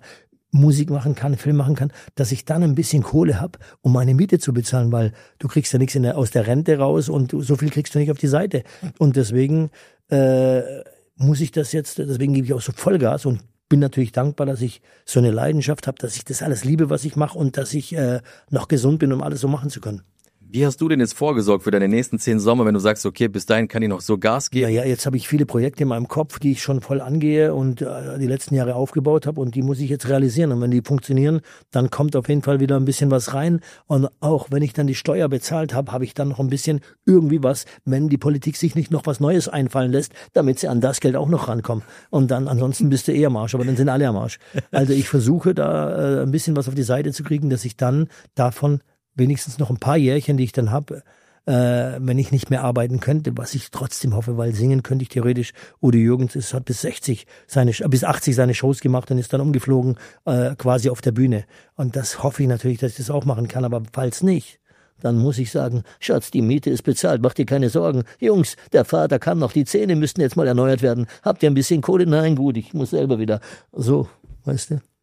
Musik machen kann, Film machen kann, dass ich dann ein bisschen Kohle habe, um meine Miete zu bezahlen, weil du kriegst ja nichts in der, aus der Rente raus und so viel kriegst du nicht auf die Seite. Und deswegen äh, muss ich das jetzt, deswegen gebe ich auch so Vollgas und bin natürlich dankbar, dass ich so eine Leidenschaft habe, dass ich das alles liebe, was ich mache und dass ich äh, noch gesund bin, um alles so machen zu können. Wie hast du denn jetzt vorgesorgt für deine nächsten zehn Sommer, wenn du sagst, okay, bis dahin kann ich noch so Gas geben? Naja, jetzt habe ich viele Projekte in meinem Kopf, die ich schon voll angehe und äh, die letzten Jahre aufgebaut habe und die muss ich jetzt realisieren. Und wenn die funktionieren, dann kommt auf jeden Fall wieder ein bisschen was rein. Und auch wenn ich dann die Steuer bezahlt habe, habe ich dann noch ein bisschen irgendwie was, wenn die Politik sich nicht noch was Neues einfallen lässt, damit sie an das Geld auch noch rankommen. Und dann ansonsten bist du eh am Arsch, aber dann sind alle am Arsch. Also ich versuche da äh, ein bisschen was auf die Seite zu kriegen, dass ich dann davon wenigstens noch ein paar Jährchen, die ich dann habe, äh, wenn ich nicht mehr arbeiten könnte, was ich trotzdem hoffe, weil singen könnte ich theoretisch. Udo Jürgens ist, hat bis sechzig seine, bis achtzig seine Shows gemacht und ist dann umgeflogen, äh, quasi auf der Bühne. Und das hoffe ich natürlich, dass ich das auch machen kann, aber falls nicht, dann muss ich sagen, Schatz, die Miete ist bezahlt, mach dir keine Sorgen. Jungs, der Vater kam noch, die Zähne müssten jetzt mal erneuert werden. Habt ihr ein bisschen Kohle? Nein, gut, ich muss selber wieder. So, weißt du.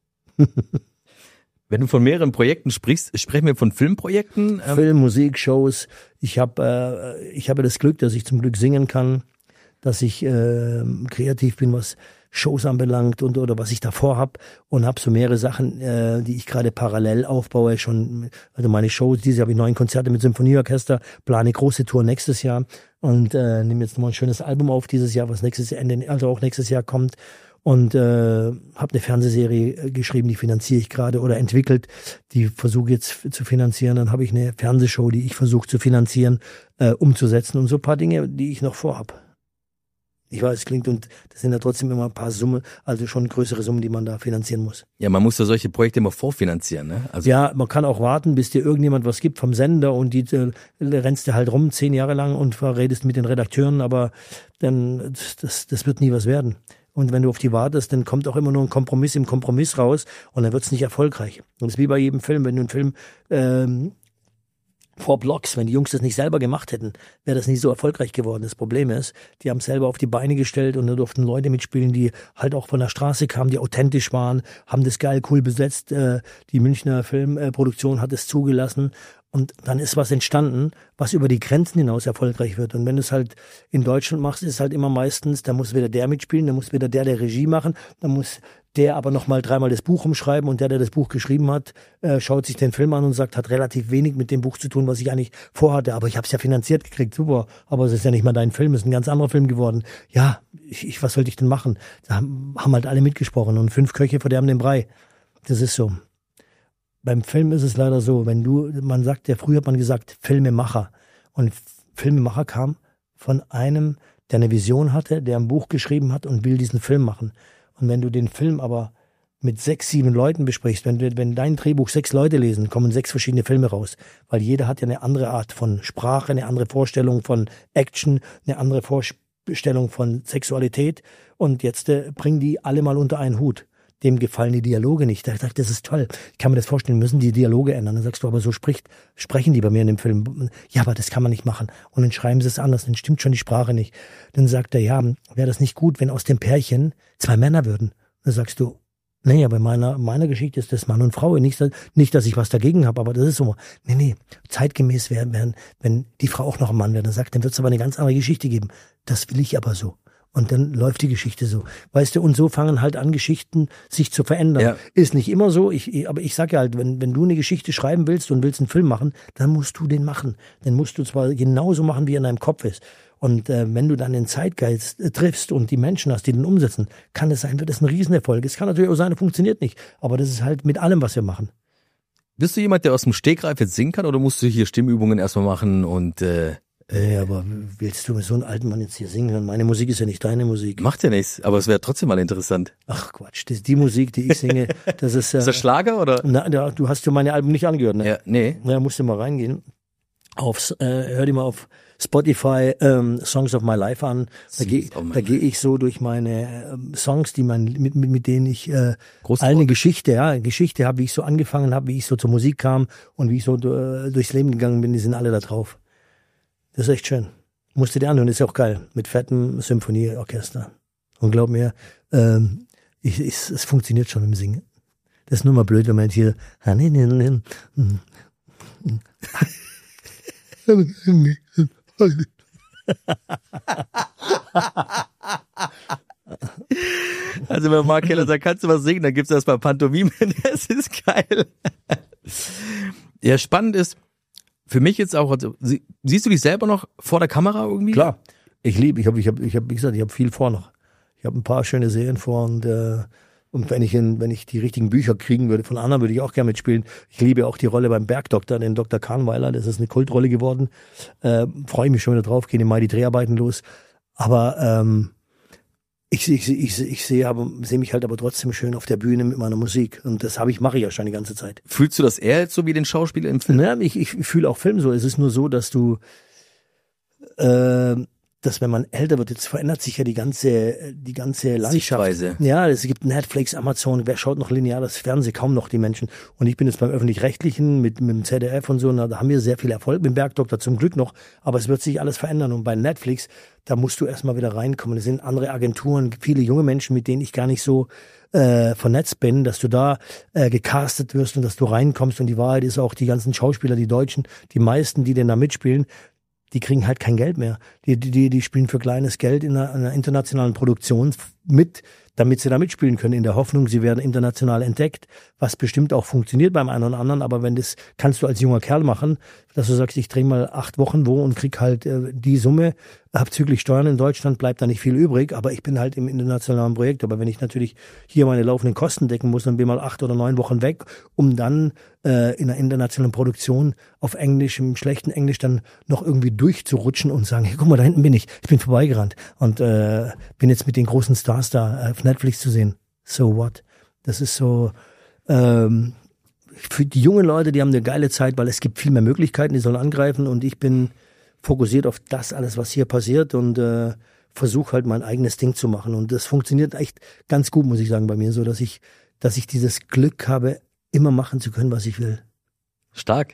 Wenn du von mehreren Projekten sprichst, sprechen wir von Filmprojekten? Film, Musik, Shows. Ich habe äh, ich habe das Glück, dass ich zum Glück singen kann, dass ich äh, kreativ bin, was Shows anbelangt und oder was ich davor habe und habe so mehrere Sachen, äh, die ich gerade parallel aufbaue. Schon, also meine Shows, diese habe ich neun Konzerte mit Symphonieorchester, plane große Tour nächstes Jahr und äh, nehme jetzt nochmal ein schönes Album auf dieses Jahr, was nächstes Ende, also auch nächstes Jahr kommt. Und äh, habe eine Fernsehserie geschrieben, die finanziere ich gerade oder entwickelt, die versuche jetzt zu finanzieren. Dann habe ich eine Fernsehshow, die ich versuche zu finanzieren, äh, umzusetzen und so ein paar Dinge, die ich noch vorhab. Ich weiß, es klingt, und das sind ja trotzdem immer ein paar Summen, also schon größere Summen, die man da finanzieren muss. Ja, man muss ja solche Projekte immer vorfinanzieren, ne? Also ja, man kann auch warten, bis dir irgendjemand was gibt vom Sender und die äh, rennst du halt rum zehn Jahre lang und redest mit den Redakteuren, aber dann das, das wird nie was werden. Und wenn du auf die wartest, dann kommt auch immer nur ein Kompromiss im Kompromiss raus und dann wird's nicht erfolgreich. Und das ist wie bei jedem Film, wenn du einen Film ähm, vor Blocks, wenn die Jungs das nicht selber gemacht hätten, wäre das nie so erfolgreich geworden. Das Problem ist, die haben es selber auf die Beine gestellt und da durften Leute mitspielen, die halt auch von der Straße kamen, die authentisch waren, haben das geil, cool besetzt. Äh, die Münchner Filmproduktion hat es zugelassen. Und dann ist was entstanden, was über die Grenzen hinaus erfolgreich wird. Und wenn du es halt in Deutschland machst, ist es halt immer meistens, da muss wieder der mitspielen, da muss wieder der, der Regie machen, da muss der aber nochmal dreimal das Buch umschreiben und der, der das Buch geschrieben hat, äh, schaut sich den Film an und sagt, hat relativ wenig mit dem Buch zu tun, was ich eigentlich vorhatte. Aber ich habe es ja finanziert gekriegt, super. Aber es ist ja nicht mal dein Film, es ist ein ganz anderer Film geworden. Ja, ich, ich, was sollte ich denn machen? Da haben, haben halt alle mitgesprochen und fünf Köche verderben den Brei. Das ist so. Beim Film ist es leider so, wenn du, man sagt ja, früher hat man gesagt, Filmemacher. Und Filmemacher kam von einem, der eine Vision hatte, der ein Buch geschrieben hat und will diesen Film machen. Und wenn du den Film aber mit sechs, sieben Leuten besprichst, wenn, du, wenn dein Drehbuch sechs Leute lesen, kommen sechs verschiedene Filme raus. Weil jeder hat ja eine andere Art von Sprache, eine andere Vorstellung von Action, eine andere Vorstellung von Sexualität. Und jetzt äh, bringen die alle mal unter einen Hut. Dem gefallen die Dialoge nicht. Da sagt, das ist toll. Ich kann mir das vorstellen, müssen die Dialoge ändern. Dann sagst du, aber so spricht, sprechen die bei mir in dem Film. Ja, aber das kann man nicht machen. Und dann schreiben sie es anders, dann stimmt schon die Sprache nicht. Dann sagt er, ja, wäre das nicht gut, wenn aus dem Pärchen zwei Männer würden? Dann sagst du, nee, aber in meiner, meiner Geschichte ist das Mann und Frau. Nicht, nicht dass ich was dagegen habe, aber das ist so. Nee, nee, zeitgemäß wäre, wenn, wenn die Frau auch noch ein Mann wäre. Dann sagt, dann wird es aber eine ganz andere Geschichte geben. Das will ich aber so. Und dann läuft die Geschichte so. Weißt du, und so fangen halt an, Geschichten sich zu verändern. Ja. Ist nicht immer so, ich, aber ich sage ja halt, wenn, wenn du eine Geschichte schreiben willst und willst einen Film machen, dann musst du den machen. Dann musst du zwar genauso machen, wie er in deinem Kopf ist. Und äh, wenn du dann den Zeitgeist äh, triffst und die Menschen hast, die den umsetzen, kann es sein, wird es ein Riesenerfolg. Es kann natürlich auch sein, es funktioniert nicht. Aber das ist halt mit allem, was wir machen. Bist du jemand, der aus dem Stegreif jetzt singen kann, oder musst du hier Stimmübungen erstmal machen und... Äh Äh, aber willst du mit so einem alten Mann jetzt hier singen hören? Meine Musik ist ja nicht deine Musik. Macht ja nichts, aber es wäre trotzdem mal interessant. Ach Quatsch, das, die Musik, die ich singe, das ist... Äh, ist das Schlager, oder? Na, da, du hast ja meine Alben nicht angehört, ne? Ja, nee. Ja, musst du mal reingehen. Aufs, äh, hör dir mal auf Spotify ähm, Songs of My Life an. Da gehe da geh ich so durch meine ähm, Songs, die man mit, mit, mit denen ich äh, eine Geschichte, ja, eine Geschichte habe, wie ich so angefangen habe, wie ich so zur Musik kam und wie ich so äh, durchs Leben gegangen bin, die sind alle da drauf. Das ist echt schön. Musst du dir anhören, ist ja auch geil. Mit fettem Symphonieorchester. Und glaub mir, ähm, ich, ich, es funktioniert schon im Singen. Das ist nur mal blöd, wenn man jetzt hier Also wenn Mark Keller sagt, kannst du was singen, dann gibt's das bei Pantomime, das ist geil. Ja, spannend ist, für mich jetzt auch, also, siehst du dich selber noch vor der Kamera irgendwie? Klar, ich liebe, ich habe, ich habe, ich habe, wie gesagt, ich habe viel vor noch. Ich habe ein paar schöne Serien vor und äh, und wenn ich in, wenn ich die richtigen Bücher kriegen würde von anderen, würde ich auch gerne mitspielen. Ich liebe auch die Rolle beim Bergdoktor, den Doktor Kahnweiler. Das ist eine Kultrolle geworden. Äh, Freue mich schon wieder drauf. Gehen im Mai die Dreharbeiten los. Aber ähm, ich, ich, ich, ich sehe aber sehe mich halt aber trotzdem schön auf der Bühne mit meiner Musik. Und das habe ich mache ich ja schon die ganze Zeit. Fühlst du das eher jetzt so wie den Schauspieler im Film? Ja, ich, ich fühle auch Film so. Es ist nur so, dass du äh, dass wenn man älter wird, jetzt verändert sich ja die ganze, die ganze Landschaft. Sichtweise. Ja, es gibt Netflix, Amazon, wer schaut noch lineares Fernsehen? Kaum noch die Menschen. Und ich bin jetzt beim Öffentlich-Rechtlichen mit, mit dem Z D F und so, und da haben wir sehr viel Erfolg mit dem Bergdoktor, zum Glück noch. Aber es wird sich alles verändern. Und bei Netflix, da musst du erstmal wieder reinkommen. Es sind andere Agenturen, viele junge Menschen, mit denen ich gar nicht so äh, vernetzt bin, dass du da äh, gecastet wirst und dass du reinkommst. Und die Wahrheit ist auch, die ganzen Schauspieler, die Deutschen, die meisten, die denn da mitspielen, die kriegen halt kein Geld mehr. Die, die, die spielen für kleines Geld in einer, einer internationalen Produktion mit, damit sie da mitspielen können, in der Hoffnung, sie werden international entdeckt, was bestimmt auch funktioniert beim einen oder anderen, aber wenn das kannst du als junger Kerl machen, dass du sagst, ich drehe mal acht Wochen wo und krieg halt äh, die Summe, abzüglich Steuern in Deutschland bleibt da nicht viel übrig, aber ich bin halt im internationalen Projekt, aber wenn ich natürlich hier meine laufenden Kosten decken muss, dann bin ich mal acht oder neun Wochen weg, um dann äh, in einer internationalen Produktion auf Englisch, im schlechten Englisch dann noch irgendwie durchzurutschen und sagen, hey, guck mal, da hinten bin ich, ich bin vorbeigerannt und äh, bin jetzt mit den großen Stars da auf Netflix zu sehen. So what? Das ist so, ähm, für die jungen Leute, die haben eine geile Zeit, weil es gibt viel mehr Möglichkeiten, die sollen angreifen und ich bin fokussiert auf das alles, was hier passiert und äh, versuche halt mein eigenes Ding zu machen und das funktioniert echt ganz gut, muss ich sagen, bei mir, so dass ich, dass ich dieses Glück habe, immer machen zu können, was ich will. Stark.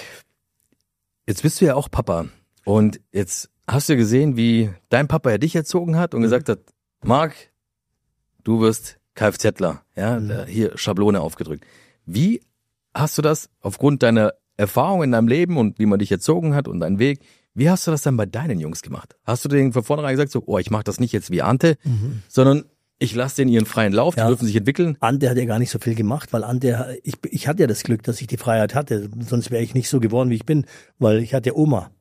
Jetzt bist du ja auch Papa und jetzt hast du gesehen, wie dein Papa ja dich erzogen hat und mhm. gesagt hat, Marc, du wirst Kfzler, ja, mhm. hier Schablone aufgedrückt. Wie hast du das aufgrund deiner Erfahrung in deinem Leben und wie man dich erzogen hat und deinen Weg, wie hast du das dann bei deinen Jungs gemacht? Hast du denen von vornherein gesagt, so, oh, ich mache das nicht jetzt wie Ante, mhm. sondern ich lasse denen ihren freien Lauf, die ja. dürfen sich entwickeln? Ante hat ja gar nicht so viel gemacht, weil Ante, ich, ich hatte ja das Glück, dass ich die Freiheit hatte, sonst wäre ich nicht so geworden, wie ich bin, weil ich hatte ja Oma.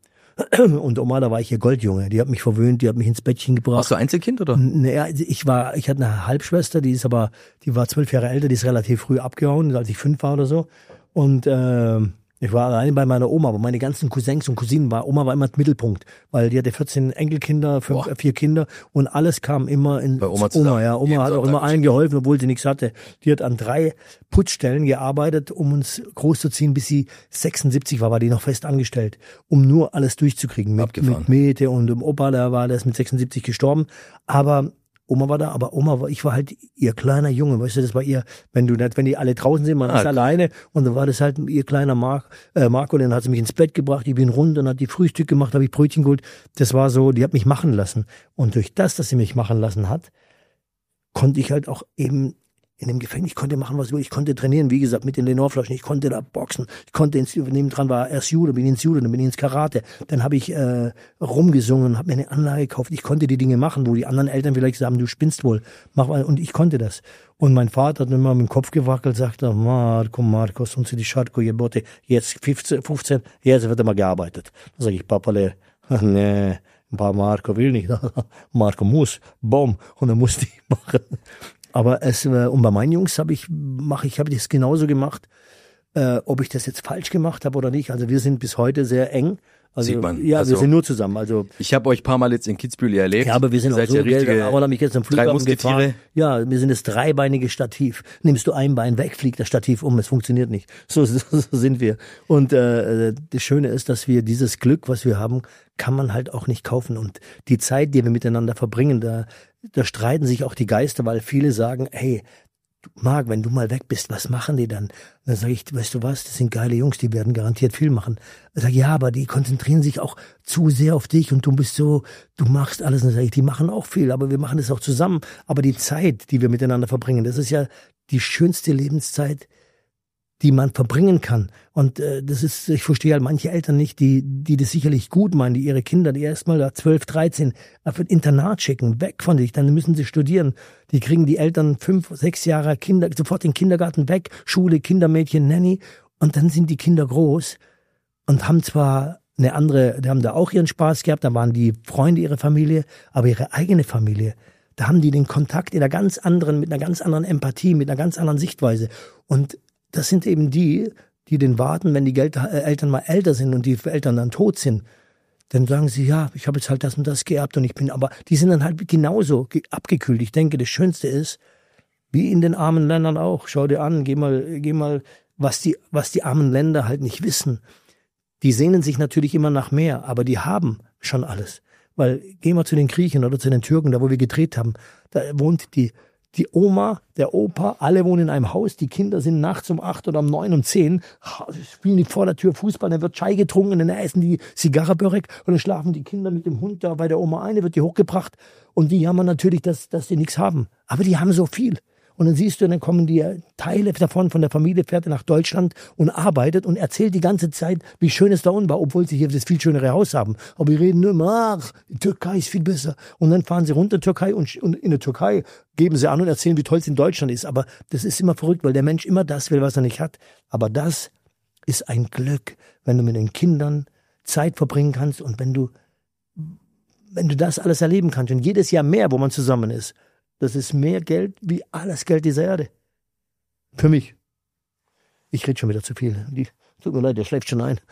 Und Oma, da war ich ihr Goldjunge, die hat mich verwöhnt, die hat mich ins Bettchen gebracht. Warst du Einzelkind, oder? Naja, ich war, ich hatte eine Halbschwester, die ist aber, die war zwölf Jahre älter, die ist relativ früh abgehauen, als ich fünf war oder so. Und äh, ich war alleine bei meiner Oma, aber meine ganzen Cousins und Cousinen war, Oma war immer der Mittelpunkt, weil die hatte vierzehn Enkelkinder, fünf, äh, vier Kinder und alles kam immer in bei Oma, Oma, ja. Oma hat auch immer allen geholfen, obwohl sie nichts hatte. Die hat an drei Putzstellen gearbeitet, um uns großzuziehen, bis sie sechsundsiebzig war, war die noch fest angestellt, um nur alles durchzukriegen. Mit, mit Mete und dem Opa, der war, der ist mit sechsundsiebzig gestorben, aber Oma war da, aber Oma war, ich war halt ihr kleiner Junge, weißt du, das war ihr, wenn du nicht, wenn die alle draußen sind, man ah, ist alleine und dann war das halt ihr kleiner Mark, äh, Marco, dann hat sie mich ins Bett gebracht, ich bin rund, dann hat die Frühstück gemacht, habe ich Brötchen geholt, das war so, die hat mich machen lassen und durch das, dass sie mich machen lassen hat, konnte ich halt auch eben in dem Gefängnis, ich konnte machen, was ich will, ich konnte trainieren, wie gesagt, mit den Lenore-Flaschen, ich konnte da boxen, ich konnte ins, nebendran war erst Judo, bin ich ins Judo, dann bin ich ins Karate, dann habe ich äh, rumgesungen, habe mir eine Anlage gekauft, ich konnte die Dinge machen, wo die anderen Eltern vielleicht sagen, du spinnst wohl, mach mal, und ich konnte das. Und mein Vater hat immer mit dem Kopf gewackelt, sagte, Marco, Marco, sonst die Schatko, Gebote, jetzt fünfzehn, fünfzehn, jetzt wird immer gearbeitet. Dann sage ich, Papale, nee, ein paar Marco will nicht, Marco muss, bom, und dann musste ich machen. Aber es, und bei meinen Jungs habe ich, mache ich, habe ich das genauso gemacht, äh, ob ich das jetzt falsch gemacht habe oder nicht. Also wir sind bis heute sehr eng. Also, sieht man. Ja, also, wir sind nur zusammen. Also ich habe euch ein paar Mal jetzt in Kitzbühel erlebt. Ja, aber wir sind auch so, Aaron hat mich jetzt am Flughafen gefahren. Ja, wir sind das dreibeinige Stativ. Nimmst du ein Bein weg, fliegt das Stativ um, es funktioniert nicht. So, so, so sind wir. Und äh, das Schöne ist, dass wir dieses Glück, was wir haben, kann man halt auch nicht kaufen. Und die Zeit, die wir miteinander verbringen, da, da streiten sich auch die Geister, weil viele sagen, hey, Marc, wenn du mal weg bist, was machen die dann? Dann sage ich, weißt du was, das sind geile Jungs, die werden garantiert viel machen. Ich sage, ja, aber die konzentrieren sich auch zu sehr auf dich und du bist so, du machst alles. Und dann sage ich, die machen auch viel, aber wir machen das auch zusammen. Aber die Zeit, die wir miteinander verbringen, das ist ja die schönste Lebenszeit, die man verbringen kann. Und äh, das ist, ich verstehe halt manche Eltern nicht, die die das sicherlich gut meinen, die ihre Kinder, die erstmal da zwölf, dreizehn auf ein Internat schicken, weg von dich, dann müssen sie studieren. Die kriegen die Eltern fünf, sechs Jahre Kinder, sofort den Kindergarten weg, Schule, Kindermädchen, Nanny. Und dann sind die Kinder groß und haben zwar eine andere, die haben da auch ihren Spaß gehabt, da waren die Freunde ihrer Familie, aber ihre eigene Familie, da haben die den Kontakt in einer ganz anderen, mit einer ganz anderen Empathie, mit einer ganz anderen Sichtweise. Und das sind eben die, die den warten, wenn die Gel- äh, Eltern mal älter sind und die Eltern dann tot sind. Dann sagen sie, ja, ich habe jetzt halt das und das geerbt und ich bin, aber die sind dann halt genauso ge- abgekühlt. Ich denke, das Schönste ist, wie in den armen Ländern auch, schau dir an, geh mal, geh mal, was die, was die armen Länder halt nicht wissen. Die sehnen sich natürlich immer nach mehr, aber die haben schon alles. Weil, geh mal zu den Griechen oder zu den Türken, da wo wir gedreht haben, da wohnt die, die Oma, der Opa, alle wohnen in einem Haus, die Kinder sind nachts um acht oder um neun, um zehn, spielen die vor der Tür Fußball, dann wird Chai getrunken, dann essen die Zigarrenbörek und dann schlafen die Kinder mit dem Hund da bei der Oma ein, wird die hochgebracht und die jammern natürlich, dass, dass die nichts haben. Aber die haben so viel. Und dann siehst du, dann kommen die Teile davon von der Familie, fährt er nach Deutschland und arbeitet und erzählt die ganze Zeit, wie schön es da unten war, obwohl sie hier das viel schönere Haus haben. Aber die reden immer, ach, die Türkei ist viel besser. Und dann fahren sie runter in die Türkei und, und in der Türkei geben sie an und erzählen, wie toll es in Deutschland ist. Aber das ist immer verrückt, weil der Mensch immer das will, was er nicht hat. Aber das ist ein Glück, wenn du mit den Kindern Zeit verbringen kannst und wenn du, wenn du das alles erleben kannst. Und jedes Jahr mehr, wo man zusammen ist. Das ist mehr Geld wie alles Geld dieser Erde. Für mich. Ich rede schon wieder zu viel. Die, tut mir leid, der schläft schon ein.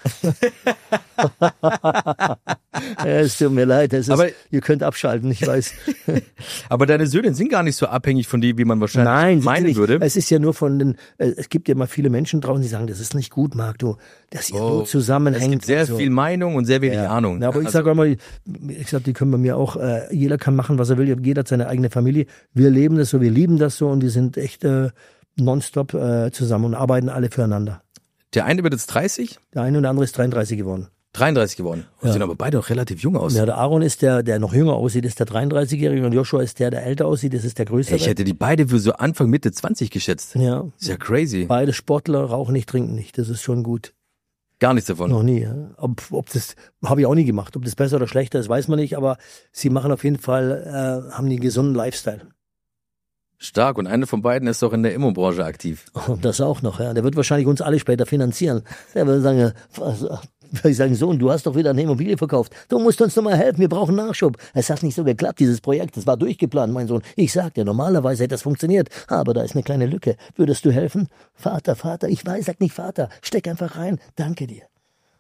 Ja, es tut mir leid. Es ist, aber, ihr könnt abschalten, ich weiß. Aber deine Söhne sind gar nicht so abhängig von dir, wie man wahrscheinlich Nein, meinen würde. Es ist ja nur von den, es gibt ja immer viele Menschen draußen, die sagen, das ist nicht gut, Marc, du, dass ihr oh, so zusammenhängt. Es gibt sehr so. viel Meinung und sehr wenig ja. Ahnung. Ja, aber also, ich sage einmal, ich sag, die können bei mir auch, äh, jeder kann machen, was er will, jeder hat seine eigene Familie. Wir leben das so, wir lieben das so und wir sind echt äh, nonstop äh, zusammen und arbeiten alle füreinander. Der eine wird jetzt dreißig? Der eine und der andere ist dreiunddreißig geworden. dreiunddreißig geworden. Und ja. sehen aber beide auch relativ jung aus. Ja, der Aaron ist der, der noch jünger aussieht, ist der dreiunddreißigjährige und Joshua ist der, der älter aussieht, das ist der größere. Ich hätte die beide für so Anfang, Mitte zwanzig geschätzt. Ja. Ist ja crazy. Beide Sportler, rauchen nicht, trinken nicht, das ist schon gut. Gar nichts davon? Noch nie. Ja. Ob, ob das, habe ich auch nie gemacht. Ob das besser oder schlechter ist, weiß man nicht, aber sie machen auf jeden Fall, äh, haben die einen gesunden Lifestyle. Stark. Und einer von beiden ist doch in der Immobranche aktiv. Und das auch noch, ja. Der wird wahrscheinlich uns alle später finanzieren. Der wird sagen, ich sagen, Sohn, du hast doch wieder eine Immobilie verkauft. Du musst uns doch mal helfen, wir brauchen Nachschub. Es hat nicht so geklappt, dieses Projekt. Das war durchgeplant, mein Sohn. Ich sag dir, normalerweise hätte das funktioniert. Aber da ist eine kleine Lücke. Würdest du helfen? Vater, Vater, ich weiß, sag nicht Vater. Steck einfach rein. Danke dir.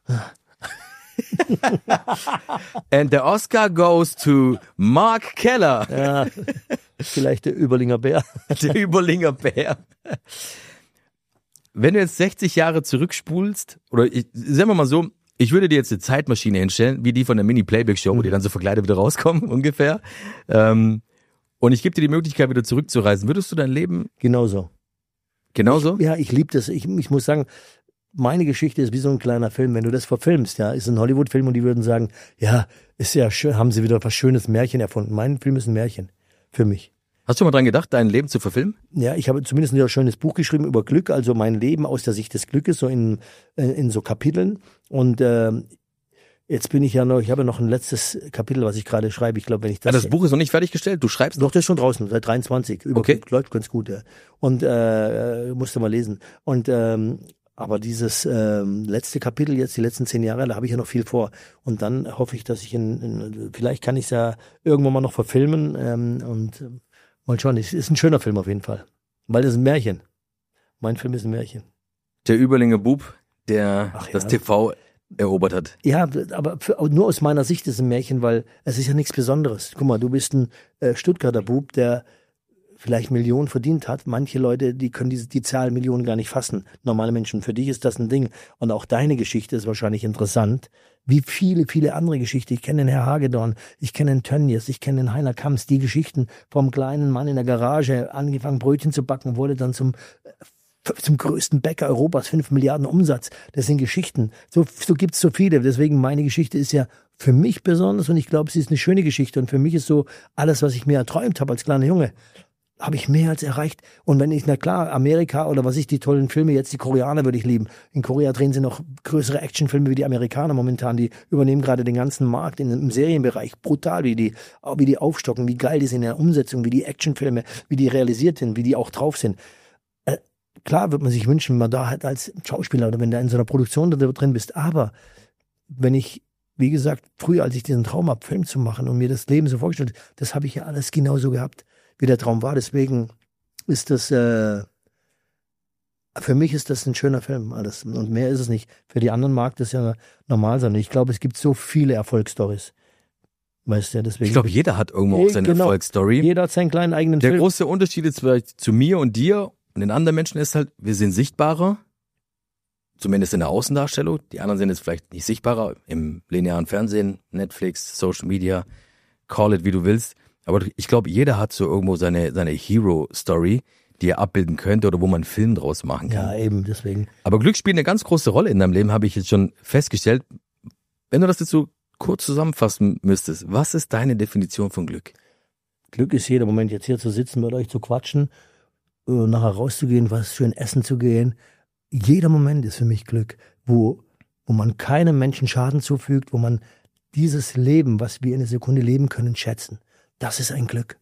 And the Oscar goes to Marc Keller. Ja, vielleicht der Überlinger Bär. Der Überlinger Bär. Wenn du jetzt sechzig Jahre zurückspulst, oder ich, sagen wir mal so, ich würde dir jetzt eine Zeitmaschine hinstellen, wie die von der Mini-Playback-Show, mhm. wo die dann so verkleidet wieder rauskommen, ungefähr. Ähm, und ich gebe dir die Möglichkeit, wieder zurückzureisen. Würdest du dein Leben... Genauso. Genauso? Ich, ja, ich liebe das. Ich, ich muss sagen, meine Geschichte ist wie so ein kleiner Film. Wenn du das verfilmst, ja, ist ein Hollywood-Film und die würden sagen, ja, ist ja schön, haben sie wieder was schönes Märchen erfunden. Mein Film ist ein Märchen. Für mich. Hast du mal dran gedacht, dein Leben zu verfilmen? Ja, ich habe zumindest ein schönes Buch geschrieben über Glück, also mein Leben aus der Sicht des Glückes, so in, in so Kapiteln. Und äh, jetzt bin ich ja noch, ich habe noch ein letztes Kapitel, was ich gerade schreibe. Ich glaube, wenn ich das... Ja, das Buch ist noch nicht fertiggestellt, du schreibst? Doch, das ist schon draußen, seit dreiundzwanzig. Über okay. Glück, läuft ganz gut, ja. Und äh, musst du mal lesen. Und ähm, aber dieses ähm, letzte Kapitel jetzt, die letzten zehn Jahre, da habe ich ja noch viel vor. Und dann hoffe ich, dass ich in, in vielleicht kann ich es ja irgendwann mal noch verfilmen ähm, und ähm, mal schauen. Es ist ein schöner Film auf jeden Fall, weil das ist ein Märchen. Mein Film ist ein Märchen. Der Überlinger Bub, der Ach ja. das T V erobert hat. Ja, aber für, nur aus meiner Sicht ist es ein Märchen, weil es ist ja nichts Besonderes. Guck mal, du bist ein äh, Stuttgarter Bub, der vielleicht Millionen verdient hat. Manche Leute, die können diese, die Zahl Millionen gar nicht fassen. Normale Menschen, für dich ist das ein Ding. Und auch deine Geschichte ist wahrscheinlich interessant. Wie viele, viele andere Geschichten. Ich kenne den Herr Hagedorn, ich kenne den Tönnies, ich kenne den Heiner Kamps. Die Geschichten vom kleinen Mann in der Garage, angefangen Brötchen zu backen, wurde dann zum zum größten Bäcker Europas, fünf Milliarden Umsatz. Das sind Geschichten. So, so gibt's so viele. Deswegen meine Geschichte ist ja für mich besonders und ich glaube, sie ist eine schöne Geschichte. Und für mich ist so alles, was ich mir erträumt habe als kleiner Junge, habe ich mehr als erreicht. Und wenn ich, na klar, Amerika oder was ich, die tollen Filme, jetzt die Koreaner würde ich lieben. In Korea drehen sie noch größere Actionfilme wie die Amerikaner momentan. Die übernehmen gerade den ganzen Markt in, im Serienbereich. Brutal, wie die, wie die aufstocken, wie geil die sind in der Umsetzung, wie die Actionfilme, wie die realisiert sind, wie die auch drauf sind. Äh, klar wird man sich wünschen, wenn man da halt als Schauspieler oder wenn du in so einer Produktion da drin bist. Aber wenn ich, wie gesagt, früher, als ich diesen Traum habe, Film zu machen und mir das Leben so vorgestellt, das habe ich ja alles genauso gehabt, wie der Traum war. Deswegen ist das, äh, für mich ist das ein schöner Film, alles. Und mehr ist es nicht. Für die anderen mag das ja normal sein. Ich glaube, es gibt so viele Erfolgsstories. Weißt du, deswegen. Ich glaube, jeder hat irgendwo auch seine genau. Erfolgsstory. Jeder hat seinen kleinen eigenen Der Film. Der große Unterschied jetzt vielleicht zu mir und dir und den anderen Menschen ist halt, wir sind sichtbarer. Zumindest in der Außendarstellung. Die anderen sind jetzt vielleicht nicht sichtbarer im linearen Fernsehen, Netflix, Social Media, call it wie du willst. Aber ich glaube, jeder hat so irgendwo seine, seine Hero-Story, die er abbilden könnte oder wo man einen Film draus machen kann. Ja, eben, deswegen. Aber Glück spielt eine ganz große Rolle in deinem Leben, habe ich jetzt schon festgestellt. Wenn du das jetzt so kurz zusammenfassen müsstest, was ist deine Definition von Glück? Glück ist jeder Moment, jetzt hier zu sitzen, mit euch zu quatschen, nachher rauszugehen, was schön essen zu gehen. Jeder Moment ist für mich Glück, wo, wo man keinem Menschen Schaden zufügt, wo man dieses Leben, was wir in einer Sekunde leben können, schätzen. Das ist ein Glück.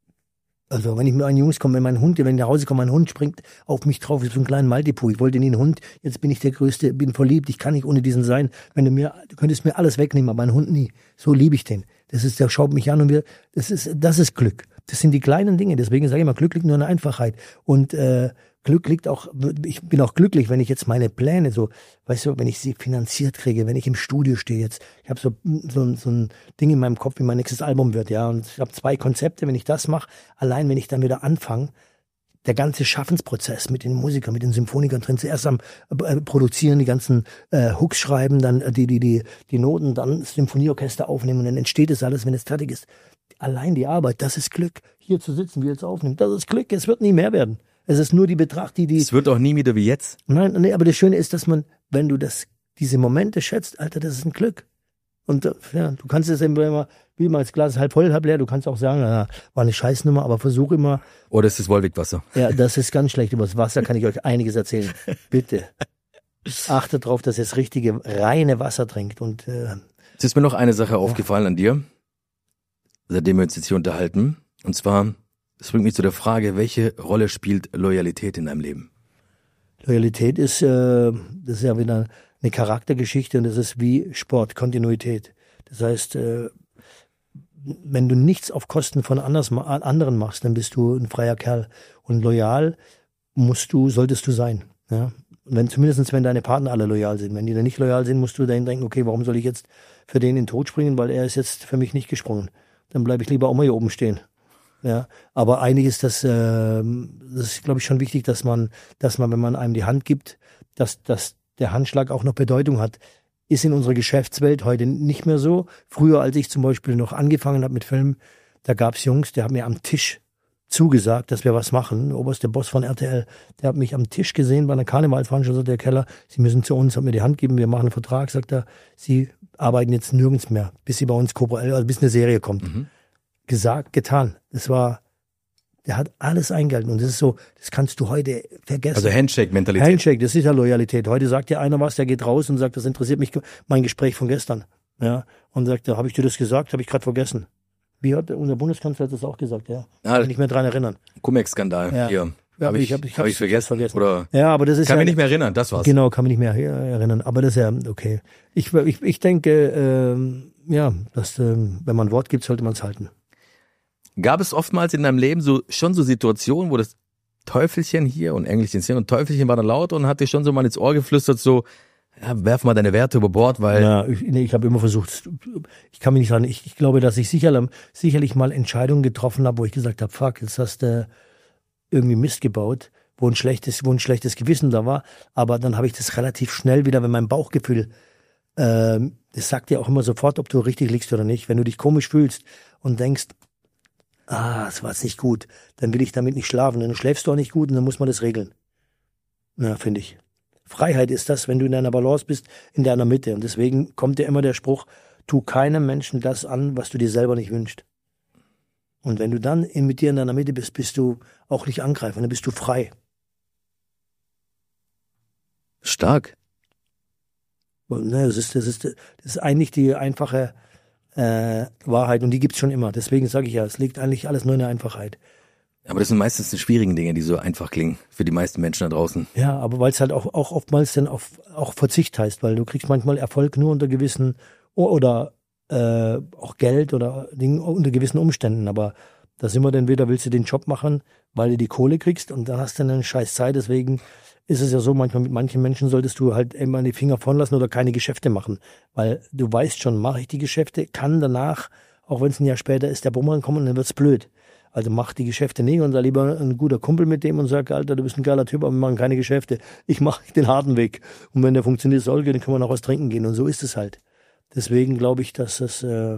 Also wenn ich mit meinen Jungs komme, wenn mein Hund, wenn ich nach Hause komme, mein Hund springt auf mich drauf, wie so einen kleinen Maltipu. Ich wollte nie einen Hund, jetzt bin ich der Größte, bin verliebt, ich kann nicht ohne diesen sein. Wenn du mir, du könntest mir alles wegnehmen, aber mein Hund nie. So liebe ich den. Das ist, der schaut mich an und wir, das ist, das ist Glück. Das sind die kleinen Dinge. Deswegen sage ich immer, Glück liegt nur in der Einfachheit. Und äh, Glück liegt auch, ich bin auch glücklich, wenn ich jetzt meine Pläne so, weißt du, wenn ich sie finanziert kriege, wenn ich im Studio stehe jetzt, ich habe so, so, so ein Ding in meinem Kopf, wie mein nächstes Album wird, ja, und ich habe zwei Konzepte, wenn ich das mache, allein wenn ich dann wieder anfange, der ganze Schaffensprozess mit den Musikern, mit den Symphonikern drin, zuerst am äh, Produzieren, die ganzen äh, Hooks schreiben, dann äh, die, die, die, die Noten, dann das Symphonieorchester aufnehmen und dann entsteht es alles, wenn es fertig ist. Allein die Arbeit, das ist Glück. Hier zu sitzen, wie jetzt aufnehmen, das ist Glück, es wird nie mehr werden. Es ist nur die Betracht, die die... Es wird auch nie wieder wie jetzt. Nein, nee, aber das Schöne ist, dass man, wenn du das, diese Momente schätzt, Alter, das ist ein Glück. Und ja, du kannst es immer, wie immer, das Glas ist halb voll, halb leer, du kannst auch sagen, na, war eine Scheißnummer, aber versuch immer... Oder ist das Wolwig-Wasser? Ja, das ist ganz schlecht. Über das Wasser kann ich euch einiges erzählen. Bitte. Achtet darauf, dass ihr das richtige, reine Wasser trinkt. Und äh, es ist mir noch eine Sache aufgefallen an dir, seitdem wir uns jetzt hier unterhalten. Und zwar... Das bringt mich zu der Frage, welche Rolle spielt Loyalität in deinem Leben? Loyalität ist, äh, das ist ja wieder eine Charaktergeschichte und das ist wie Sport, Kontinuität. Das heißt, äh, wenn du nichts auf Kosten von anders, anderen machst, dann bist du ein freier Kerl. Und loyal musst du, solltest du sein. Ja? Wenn, zumindest wenn deine Partner alle loyal sind. Wenn die dann nicht loyal sind, musst du dahin denken, okay, warum soll ich jetzt für den in den Tod springen, weil er ist jetzt für mich nicht gesprungen. Dann bleibe ich lieber auch mal hier oben stehen. Ja, aber eigentlich ist das, äh, das ist, glaube ich, schon wichtig, dass man, dass man, wenn man einem die Hand gibt, dass, dass der Handschlag auch noch Bedeutung hat. Ist in unserer Geschäftswelt heute nicht mehr so. Früher, als ich zum Beispiel noch angefangen habe mit Filmen, da gab's Jungs, die haben mir am Tisch zugesagt, dass wir was machen. Der oberste Boss von R T L, der hat mich am Tisch gesehen bei einer Karnevalsveranstaltung, der Keller, Sie müssen zu uns, hat mir die Hand geben, wir machen einen Vertrag, sagt er, Sie arbeiten jetzt nirgends mehr, bis Sie bei uns kooperieren, also bis eine Serie kommt. Mhm. Gesagt, getan. Das war, der hat alles eingehalten und das ist so, das kannst du heute vergessen. Also Handshake-Mentalität. Handshake, das ist ja Loyalität. Heute sagt dir einer was, der geht raus und sagt, das interessiert mich, mein Gespräch von gestern. Ja, und sagt, habe ich dir das gesagt, habe ich gerade vergessen. Wie hat unser Bundeskanzler hat das auch gesagt, ja. Ah, kann mich nicht mehr dran erinnern. Cum-Ex-Skandal ja. hier. Ja, habe ich, ich, hab, ich, hab ich vergessen. vergessen. Oder ja, aber das ist kann ja, mich nicht mehr erinnern, das war's. Genau, kann mich nicht mehr erinnern. Aber das ist ja okay. Ich, ich, ich denke, ähm, ja, dass, ähm, wenn man ein Wort gibt, sollte man es halten. Gab es oftmals in deinem Leben so schon so Situationen, wo das Teufelchen hier und Engelchen hier und Teufelchen war dann laut und hat dir schon so mal ins Ohr geflüstert, so, ja, werf mal deine Werte über Bord, weil... Ja, ich, nee, ich habe immer versucht, ich kann mich nicht sagen, ich, ich glaube, dass ich sicher, sicherlich mal Entscheidungen getroffen habe, wo ich gesagt habe, fuck, jetzt hast du irgendwie Mist gebaut, wo ein schlechtes, wo ein schlechtes Gewissen da war, aber dann habe ich das relativ schnell wieder, wenn mein Bauchgefühl, äh, das sagt dir auch immer sofort, ob du richtig liegst oder nicht, wenn du dich komisch fühlst und denkst, ah, das war jetzt nicht gut, dann will ich damit nicht schlafen. Dann schläfst du auch nicht gut und dann muss man das regeln. Ja, finde ich. Freiheit ist das, wenn du in deiner Balance bist, in deiner Mitte. Und deswegen kommt dir immer der Spruch, tu keinem Menschen das an, was du dir selber nicht wünschst. Und wenn du dann in, mit dir in deiner Mitte bist, bist du auch nicht angreifbar, dann bist du frei. Stark. Ne, das ist, das ist, das ist eigentlich die einfache äh, Wahrheit und die gibt's schon immer. Deswegen sage ich ja, es liegt eigentlich alles nur in der Einfachheit. Aber das sind meistens die schwierigen Dinge, die so einfach klingen für die meisten Menschen da draußen. Ja, aber weil es halt auch, auch oftmals dann auf, auch Verzicht heißt, weil du kriegst manchmal Erfolg nur unter gewissen oder äh, auch Geld oder Dinge unter gewissen Umständen. Aber da sind wir dann wieder, willst du den Job machen, weil du die Kohle kriegst und da hast du dann eine scheiß Zeit. Deswegen ist es ja so, manchmal mit manchen Menschen solltest du halt immer die Finger von lassen oder keine Geschäfte machen. Weil du weißt schon, mache ich die Geschäfte, kann danach, auch wenn es ein Jahr später ist, der Bumerang kommen und dann wird's blöd. Also mach die Geschäfte nicht und da lieber ein guter Kumpel mit dem und sag, Alter, du bist ein geiler Typ, aber wir machen keine Geschäfte. Ich mache den harten Weg. Und wenn der funktioniert soll, dann können wir noch was trinken gehen. Und so ist es halt. Deswegen glaube ich, dass es äh,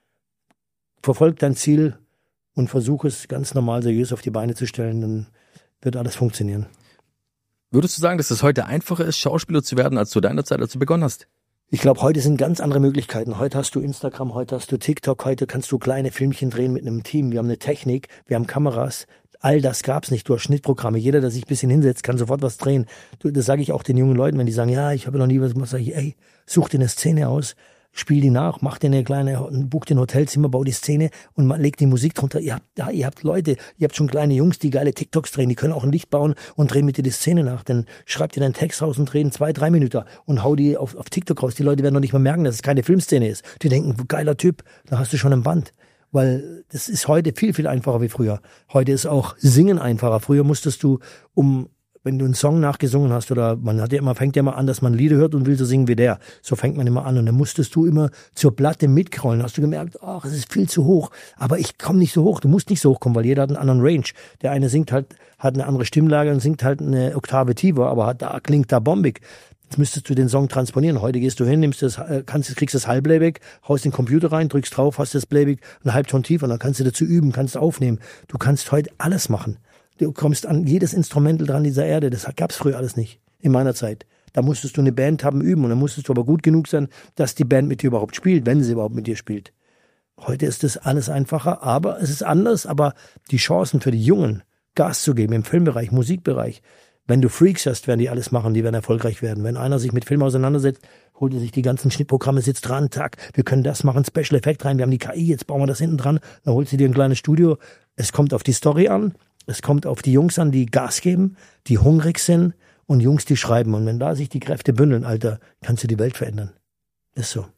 verfolgt dein Ziel und versuch es ganz normal seriös auf die Beine zu stellen, dann wird alles funktionieren. Würdest du sagen, dass es heute einfacher ist, Schauspieler zu werden, als zu deiner Zeit, als du begonnen hast? Ich glaube, heute sind ganz andere Möglichkeiten. Heute hast du Instagram, heute hast du TikTok, heute kannst du kleine Filmchen drehen mit einem Team. Wir haben eine Technik, wir haben Kameras. All das gab's nicht. Du hast Schnittprogramme. Jeder, der sich ein bisschen hinsetzt, kann sofort was drehen. Du, das sage ich auch den jungen Leuten, wenn die sagen, ja, ich habe noch nie was gemacht, sage ich, ey, such dir eine Szene aus, spiel die nach, mach dir eine kleine, buch dir ein Hotelzimmer, bau die Szene und leg die Musik drunter. Ihr habt, ja, ihr habt Leute, ihr habt schon kleine Jungs, die geile TikToks drehen, die können auch ein Licht bauen und drehen mit dir die Szene nach. Dann schreib dir deinen Text raus und drehen zwei, drei Minuten und hau die auf, auf TikTok raus. Die Leute werden noch nicht mal merken, dass es keine Filmszene ist. Die denken, geiler Typ, da hast du schon ein Band. Weil das ist heute viel, viel einfacher wie früher. Heute ist auch Singen einfacher. Früher musstest du, um wenn du einen Song nachgesungen hast, oder man hat ja immer, fängt ja immer an, dass man Lieder hört und will so singen wie der. So fängt man immer an. Und dann musstest du immer zur Platte mitrollen. Hast du gemerkt, ach, es ist viel zu hoch. Aber ich komme nicht so hoch. Du musst nicht so hoch kommen, weil jeder hat einen anderen Range. Der eine singt halt, hat eine andere Stimmlage und singt halt eine Oktave tiefer, aber hat, da klingt da bombig. Jetzt müsstest du den Song transponieren. Heute gehst du hin, nimmst das, kannst, kriegst das Halbplayback, haust den Computer rein, drückst drauf, hast das Playback einen Halbton tiefer, und dann kannst du dazu üben, kannst aufnehmen. Du kannst heute alles machen. Du kommst an jedes Instrumental dran dieser Erde. Das gab's früher alles nicht. In meiner Zeit. Da musstest du eine Band haben, üben. Und dann musstest du aber gut genug sein, dass die Band mit dir überhaupt spielt, wenn sie überhaupt mit dir spielt. Heute ist das alles einfacher, aber es ist anders. Aber die Chancen für die Jungen, Gas zu geben im Filmbereich, Musikbereich. Wenn du Freaks hast, werden die alles machen, die werden erfolgreich werden. Wenn einer sich mit Film auseinandersetzt, holt er sich die ganzen Schnittprogramme, sitzt dran, zack, wir können das machen, Special Effect rein, wir haben die K I, jetzt bauen wir das hinten dran, dann holst du dir ein kleines Studio. Es kommt auf die Story an. Es kommt auf die Jungs an, die Gas geben, die hungrig sind und Jungs, die schreiben. Und wenn da sich die Kräfte bündeln, Alter, kannst du die Welt verändern. Ist so.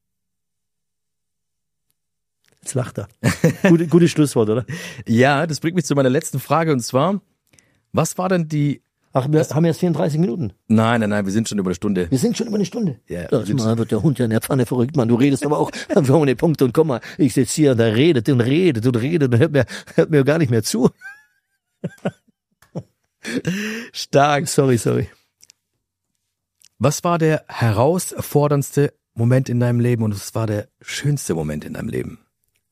Jetzt lacht er. Gute, gutes Schlusswort, oder? Ja, das bringt mich zu meiner letzten Frage und zwar, was war denn die... Ach, wir haben jetzt vierunddreißig Minuten. Nein, nein, nein, wir sind schon über eine Stunde. Wir sind schon über eine Stunde. Ja, das mal wird der Hund ja in der Pfanne verrückt, Mann. Du redest aber auch ohne Punkt und Komma. Ich sitze hier und da redet und redet und redet und hört mir, hört mir gar nicht mehr zu. Stark. Sorry, sorry. Was war der herausforderndste Moment in deinem Leben und was war der schönste Moment in deinem Leben?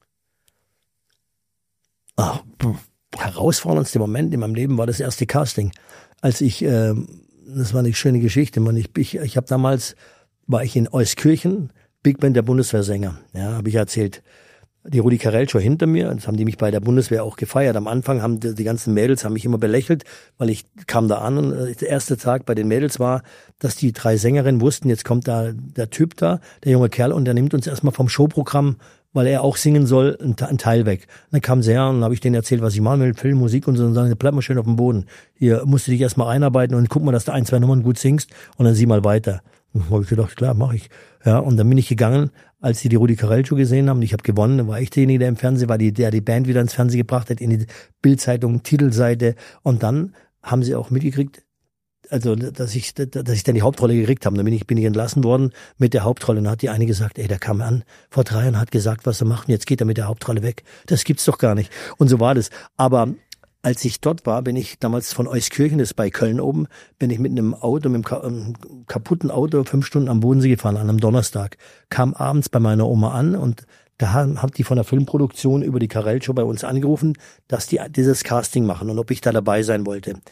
Ach, herausforderndste Moment in meinem Leben war das erste Casting. Als ich, äh, das war eine schöne Geschichte, man. Ich, ich, ich habe damals, war ich in Euskirchen, Big Band der Bundeswehrsänger. Ja, habe ich erzählt. Die Rudi Carell Show hinter mir, das haben die mich bei der Bundeswehr auch gefeiert. Am Anfang haben die, die ganzen Mädels haben mich immer belächelt, weil ich kam da an und der erste Tag bei den Mädels war, dass die drei Sängerinnen wussten, jetzt kommt da der Typ da, der junge Kerl, und der nimmt uns erstmal vom Showprogramm, weil er auch singen soll, einen Teil weg. Und dann kam sie her und dann habe ich denen erzählt, was ich machen will, Film, Musik und so, und sagen, bleib mal schön auf dem Boden. Hier musst du dich erstmal einarbeiten und guck mal, dass du ein, zwei Nummern gut singst und dann sieh mal weiter. Und habe ich gedacht, klar, mache ich. Ja, und dann bin ich gegangen, als sie die Rudi Carell Show gesehen haben, ich habe gewonnen, dann war ich derjenige, der im Fernsehen war, die, der die Band wieder ins Fernsehen gebracht hat, in die Bildzeitung, Titelseite. Und dann haben sie auch mitgekriegt, also dass ich dass ich dann die Hauptrolle gekriegt habe. Dann bin ich bin ich entlassen worden mit der Hauptrolle. Und dann hat die eine gesagt, ey, der kam an vor drei Jahren, hat gesagt, was er macht, und jetzt geht er mit der Hauptrolle weg. Das gibt's doch gar nicht. Und so war das. Aber als ich dort war, bin ich damals von Euskirchen, das ist bei Köln oben, bin ich mit einem Auto, mit einem kaputten Auto fünf Stunden am Bodensee gefahren, an einem Donnerstag. Kam abends bei meiner Oma an und da haben die von der Filmproduktion über die Carell Show bei uns angerufen, dass die dieses Casting machen und ob ich da dabei sein wollte.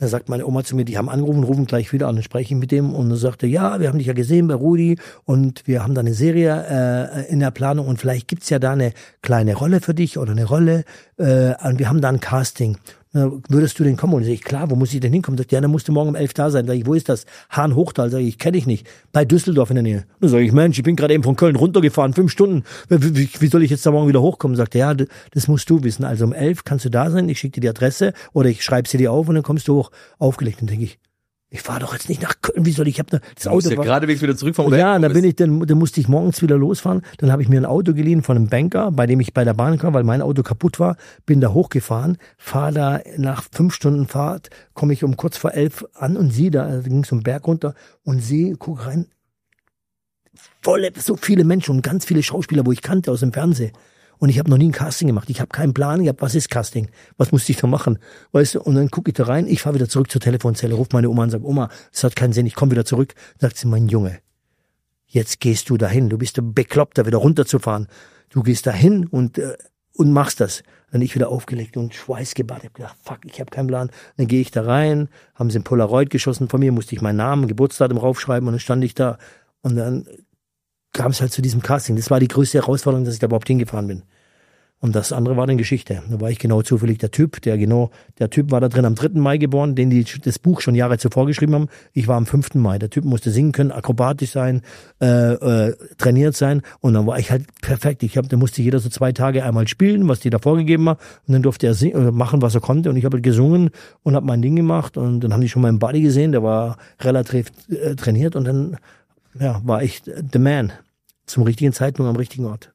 Dann sagt meine Oma zu mir, die haben angerufen, rufen gleich wieder an, dann spreche ich mit dem und dann sagte, ja, wir haben dich ja gesehen bei Rudi und wir haben da eine Serie äh, in der Planung und vielleicht gibt's ja da eine kleine Rolle für dich oder eine Rolle äh, und wir haben da ein Casting. Na, würdest du denn kommen? Und ich sage, klar, wo muss ich denn hinkommen? Sagt, ja, dann musst du morgen um elf da sein. Sag ich, wo ist das? Hahn-Hochtal. Sag ich, kenne ich nicht. Bei Düsseldorf in der Nähe. Dann sage ich, Mensch, ich bin gerade eben von Köln runtergefahren, fünf Stunden. Wie, wie, wie soll ich jetzt da morgen wieder hochkommen? Sagt er, ja, das musst du wissen. Also um elf kannst du da sein, ich schicke dir die Adresse oder ich schreibe sie dir auf und dann kommst du hoch. Aufgelegt. Dann denke ich, ich fahre doch jetzt nicht nach Köln, wie soll ich, ich habe das Auto. Du ja geradewegs wieder zurück vom Ja, und dann bin ich, dann, dann musste ich morgens wieder losfahren. Dann habe ich mir ein Auto geliehen von einem Banker, bei dem ich bei der Bahn kam, weil mein Auto kaputt war. Bin da hochgefahren, fahre da nach fünf Stunden Fahrt, komme ich um kurz vor elf an und sehe da, also ging es um Berg runter und sehe, guck rein, volle, so viele Menschen und ganz viele Schauspieler, wo ich kannte aus dem Fernsehen. Und ich habe noch nie ein Casting gemacht. Ich habe keinen Plan gehabt, was ist Casting? Was musste ich da machen? Weißt du? Und dann gucke ich da rein, ich fahre wieder zurück zur Telefonzelle, rufe meine Oma und sage, Oma, das hat keinen Sinn, ich komme wieder zurück. Sagt sie, mein Junge, jetzt gehst du dahin. Du bist du bekloppt, da wieder runterzufahren. Du gehst dahin und äh, und machst das. Dann ich wieder aufgelegt und schweißgebadet. Ich habe gedacht, fuck, ich habe keinen Plan. Dann gehe ich da rein, haben sie ein Polaroid geschossen von mir, musste ich meinen Namen, Geburtsdatum raufschreiben und dann stand ich da und dann kam es halt zu diesem Casting. Das war die größte Herausforderung, dass ich da überhaupt hingefahren bin. Und das andere war dann Geschichte. Da war ich genau zufällig der Typ, der genau, der Typ war da drin am dritten Mai geboren, den die das Buch schon Jahre zuvor geschrieben haben. Ich war am fünften Mai. Der Typ musste singen können, akrobatisch sein, äh, äh, trainiert sein. Und dann war ich halt perfekt. Ich hab, da musste jeder so zwei Tage einmal spielen, was die da vorgegeben haben. Und dann durfte er singen, äh, machen, was er konnte. Und ich habe halt gesungen und habe mein Ding gemacht. Und dann haben die schon meinen Body gesehen, der war relativ äh, trainiert. Und dann ja, war ich the man. Zum richtigen Zeitpunkt am richtigen Ort.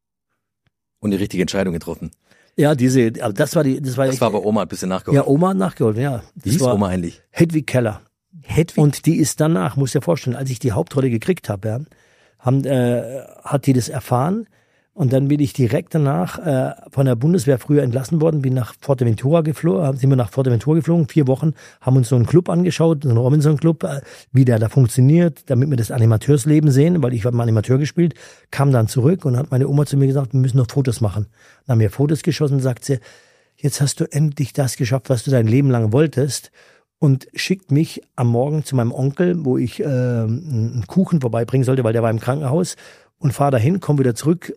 Und die richtige Entscheidung getroffen. Ja, diese, aber das war die, das war, das echt, war bei Oma ein bisschen nachgeholt. Ja, Oma hat nachgeholfen, ja. Wie hieß Oma eigentlich? Hedwig Keller. Hedwig? Und die ist danach, muss dir vorstellen, als ich die Hauptrolle gekriegt habe, ja, haben, äh, hat die das erfahren. Und dann bin ich direkt danach äh, von der Bundeswehr früher entlassen worden, bin nach Forteventura geflogen, sind wir nach Forteventura geflogen, vier Wochen, haben uns so einen Club angeschaut, so einen Robinson-Club, äh, wie der da funktioniert, damit wir das Animateursleben sehen, weil ich habe mal Animateur gespielt, kam dann zurück und hat meine Oma zu mir gesagt, wir müssen noch Fotos machen. Dann haben wir Fotos geschossen, sagt sie, jetzt hast du endlich das geschafft, was du dein Leben lang wolltest. Und schickt mich am Morgen zu meinem Onkel, wo ich äh, einen Kuchen vorbeibringen sollte, weil der war im Krankenhaus, und fahre dahin, komme wieder zurück,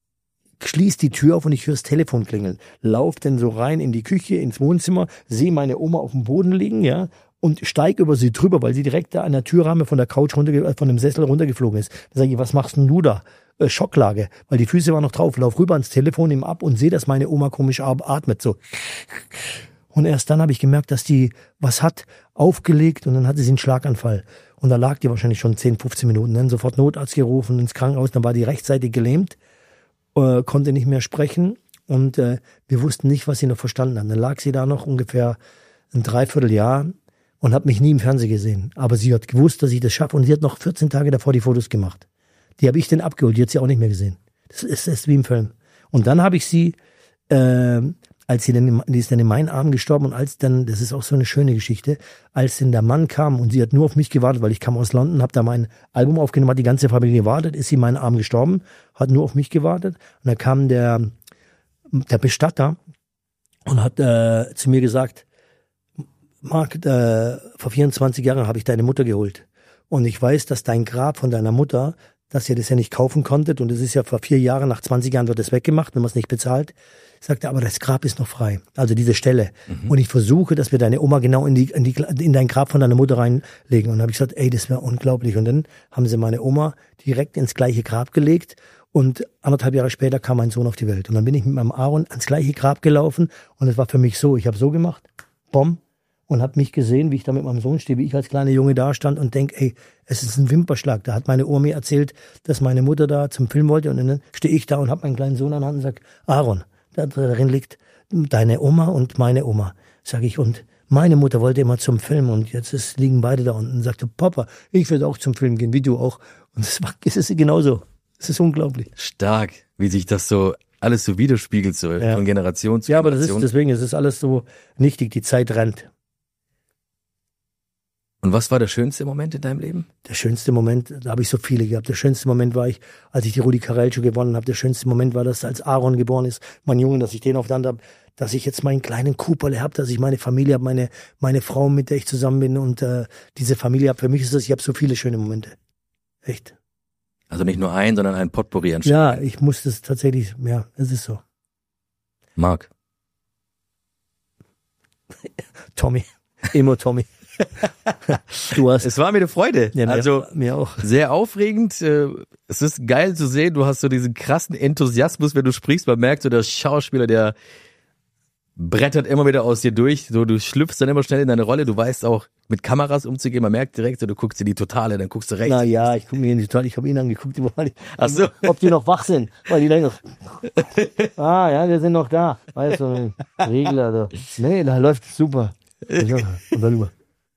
schließ die Tür auf und ich höre das Telefon klingeln. Lauf dann so rein in die Küche, ins Wohnzimmer, sehe meine Oma auf dem Boden liegen, ja, und steig über sie drüber, weil sie direkt da an der Türrahmen von der Couch runter, von dem Sessel runtergeflogen ist. Da sage ich, was machst denn du da? Äh, Schocklage, weil die Füße waren noch drauf. Lauf rüber ans Telefon, nimm ab und sehe, dass meine Oma komisch atmet, so. Und erst dann habe ich gemerkt, dass die was hat, aufgelegt und dann hatte sie einen Schlaganfall. Und da lag die wahrscheinlich schon zehn, fünfzehn Minuten. Dann sofort Notarzt gerufen, ins Krankenhaus, dann war die rechtzeitig gelähmt. Äh, konnte nicht mehr sprechen und äh, wir wussten nicht, was sie noch verstanden hat. Dann lag sie da noch ungefähr ein Dreivierteljahr und hat mich nie im Fernsehen gesehen. Aber sie hat gewusst, dass ich das schaffe und sie hat noch vierzehn Tage davor die Fotos gemacht. Die habe ich dann abgeholt, die hat sie auch nicht mehr gesehen. Das ist, das ist wie im Film. Und dann habe ich sie, äh, als sie dann, die ist dann in meinen Armen gestorben und als dann, das ist auch so eine schöne Geschichte, als dann der Mann kam und sie hat nur auf mich gewartet, weil ich kam aus London, habe da mein Album aufgenommen, hat die ganze Familie gewartet, ist sie in meinen Armen gestorben, hat nur auf mich gewartet und dann kam der, der Bestatter und hat äh, zu mir gesagt, Marc, äh, vor vierundzwanzig Jahren habe ich deine Mutter geholt und ich weiß, dass dein Grab von deiner Mutter, dass ihr das ja nicht kaufen konntet und es ist ja vor vier Jahren, nach zwanzig Jahren wird das weggemacht, wenn man es nicht bezahlt. Sagte, aber das Grab ist noch frei, also diese Stelle. Mhm. Und ich versuche, dass wir deine Oma genau in die, in die in dein Grab von deiner Mutter reinlegen. Und dann habe ich gesagt, ey, das wäre unglaublich. Und dann haben sie meine Oma direkt ins gleiche Grab gelegt. Und anderthalb Jahre später kam mein Sohn auf die Welt. Und dann bin ich mit meinem Aaron ans gleiche Grab gelaufen. Und es war für mich so, ich habe so gemacht, bom, und habe mich gesehen, wie ich da mit meinem Sohn stehe, wie ich als kleiner Junge da stand und denk, ey, es ist ein Wimperschlag. Da hat meine Oma mir erzählt, dass meine Mutter da zum Film wollte. Und dann stehe ich da und habe meinen kleinen Sohn an der Hand und sag, Aaron, da drin liegt deine Oma und meine Oma. Sag ich, und meine Mutter wollte immer zum Film und jetzt ist, liegen beide da unten. Und sagte, Papa, ich würde auch zum Film gehen, wie du auch. Und das war, es ist genauso. Es ist unglaublich. Stark, wie sich das so alles so widerspiegelt, so ja. Von Generation zu Generation. Ja, aber das ist, deswegen, es ist alles so nichtig, die Zeit rennt. Und was war der schönste Moment in deinem Leben? Der schönste Moment, da habe ich so viele gehabt. Der schönste Moment war ich, als ich die Rudi Carrell Show gewonnen habe. Der schönste Moment war das, als Aaron geboren ist, mein Junge, dass ich den auf der Hand habe, dass ich jetzt meinen kleinen Cooperle habe, dass ich meine Familie habe, meine meine Frau, mit der ich zusammen bin und äh, diese Familie habe. Für mich ist das, ich habe so viele schöne Momente. Echt. Also nicht nur ein, sondern ein Potpourri an Ja, ich muss das tatsächlich, ja, es ist so. Marc. Tommy, immer Tommy. Du hast. Es war mir eine Freude. Ja, mir, also mir auch. Sehr aufregend. Es ist geil zu sehen. Du hast so diesen krassen Enthusiasmus, wenn du sprichst. Man merkt so, der Schauspieler, der brettert immer wieder aus dir durch. So, du schlüpfst dann immer schnell in deine Rolle. Du weißt auch, mit Kameras umzugehen. Man merkt direkt, so, du guckst in die Totale, dann guckst du rechts. Na ja, ich gucke mir in die Totale. Ich habe ihn angeguckt, Ach so. ob die noch wach sind. Weil die denken, ah ja, wir sind noch da. Weißt du, Regler. Da. Nee, da läuft super. Und dann über.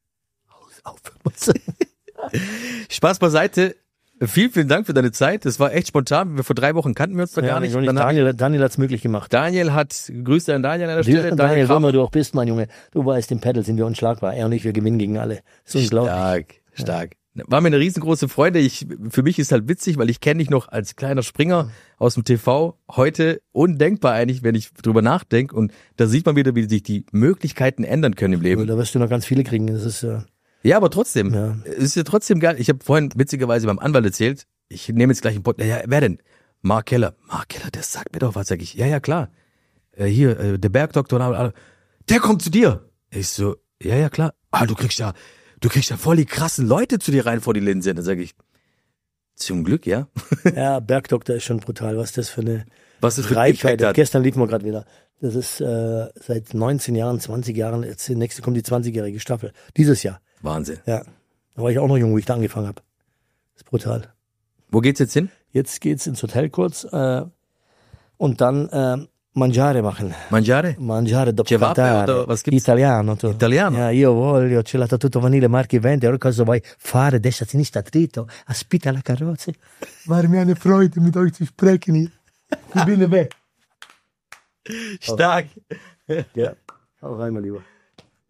Spaß beiseite. Vielen, vielen Dank für deine Zeit. Das war echt spontan. Wir vor drei Wochen kannten wir uns da ja, gar nicht. nicht. Daniel, Daniel hat es möglich gemacht. Daniel hat, grüße an Daniel an der Stelle. Daniel, Daniel wo immer du auch bist, mein Junge. Du weißt, im Paddle sind wir unschlagbar. Er und ich, wir gewinnen gegen alle. Das ist unglaublich. Stark, stark. Ja. War mir eine riesengroße Freude. Ich, für mich ist halt witzig, weil ich kenne dich noch als kleiner Springer aus dem T V. Heute undenkbar eigentlich, wenn ich drüber nachdenke. Und da sieht man wieder, wie sich die Möglichkeiten ändern können im Leben. Da wirst du noch ganz viele kriegen. Das ist äh Ja, aber trotzdem, ja. Es ist ja trotzdem geil. Ich habe vorhin witzigerweise beim Anwalt erzählt, ich nehme jetzt gleich einen Podcast. Ja, wer denn? Mark Keller. Mark Keller, der sagt mir doch was, sag ich. Ja, ja, klar. Äh, hier, äh, der Bergdoktor, der kommt zu dir. Ich so, ja, ja, klar. Ah, du kriegst ja, du kriegst ja voll die krassen Leute zu dir rein vor die Linse. Dann sage ich, zum Glück, ja. Ja, Bergdoktor ist schon brutal. Was das für eine was ist für Reichweite. Gestern liefen wir gerade wieder. Das ist äh, seit neunzehn Jahren, zwanzig Jahren. Jetzt die nächste kommt die zwanzigjährige Staffel. Dieses Jahr. Wahnsinn. Ja, da war ich auch noch jung, wo ich da angefangen habe. Das ist brutal. Wo geht's jetzt hin? Jetzt geht's ins Hotel kurz äh, und dann äh, Mangiare machen. Mangiare? Mangiare dopo Cevape cantare. oder was gibt's? Italiano. Tu. Italiano? Ja, io voglio, c'è lato tutto vanille, marchi venti, ora cosa vuoi fare? Destra, sinistra, dritto, aspetta la carrozza. War mir eine Freude, mit euch zu sprechen hier. Ich bin weg. Stark. Ja, hau rein, mein Lieber.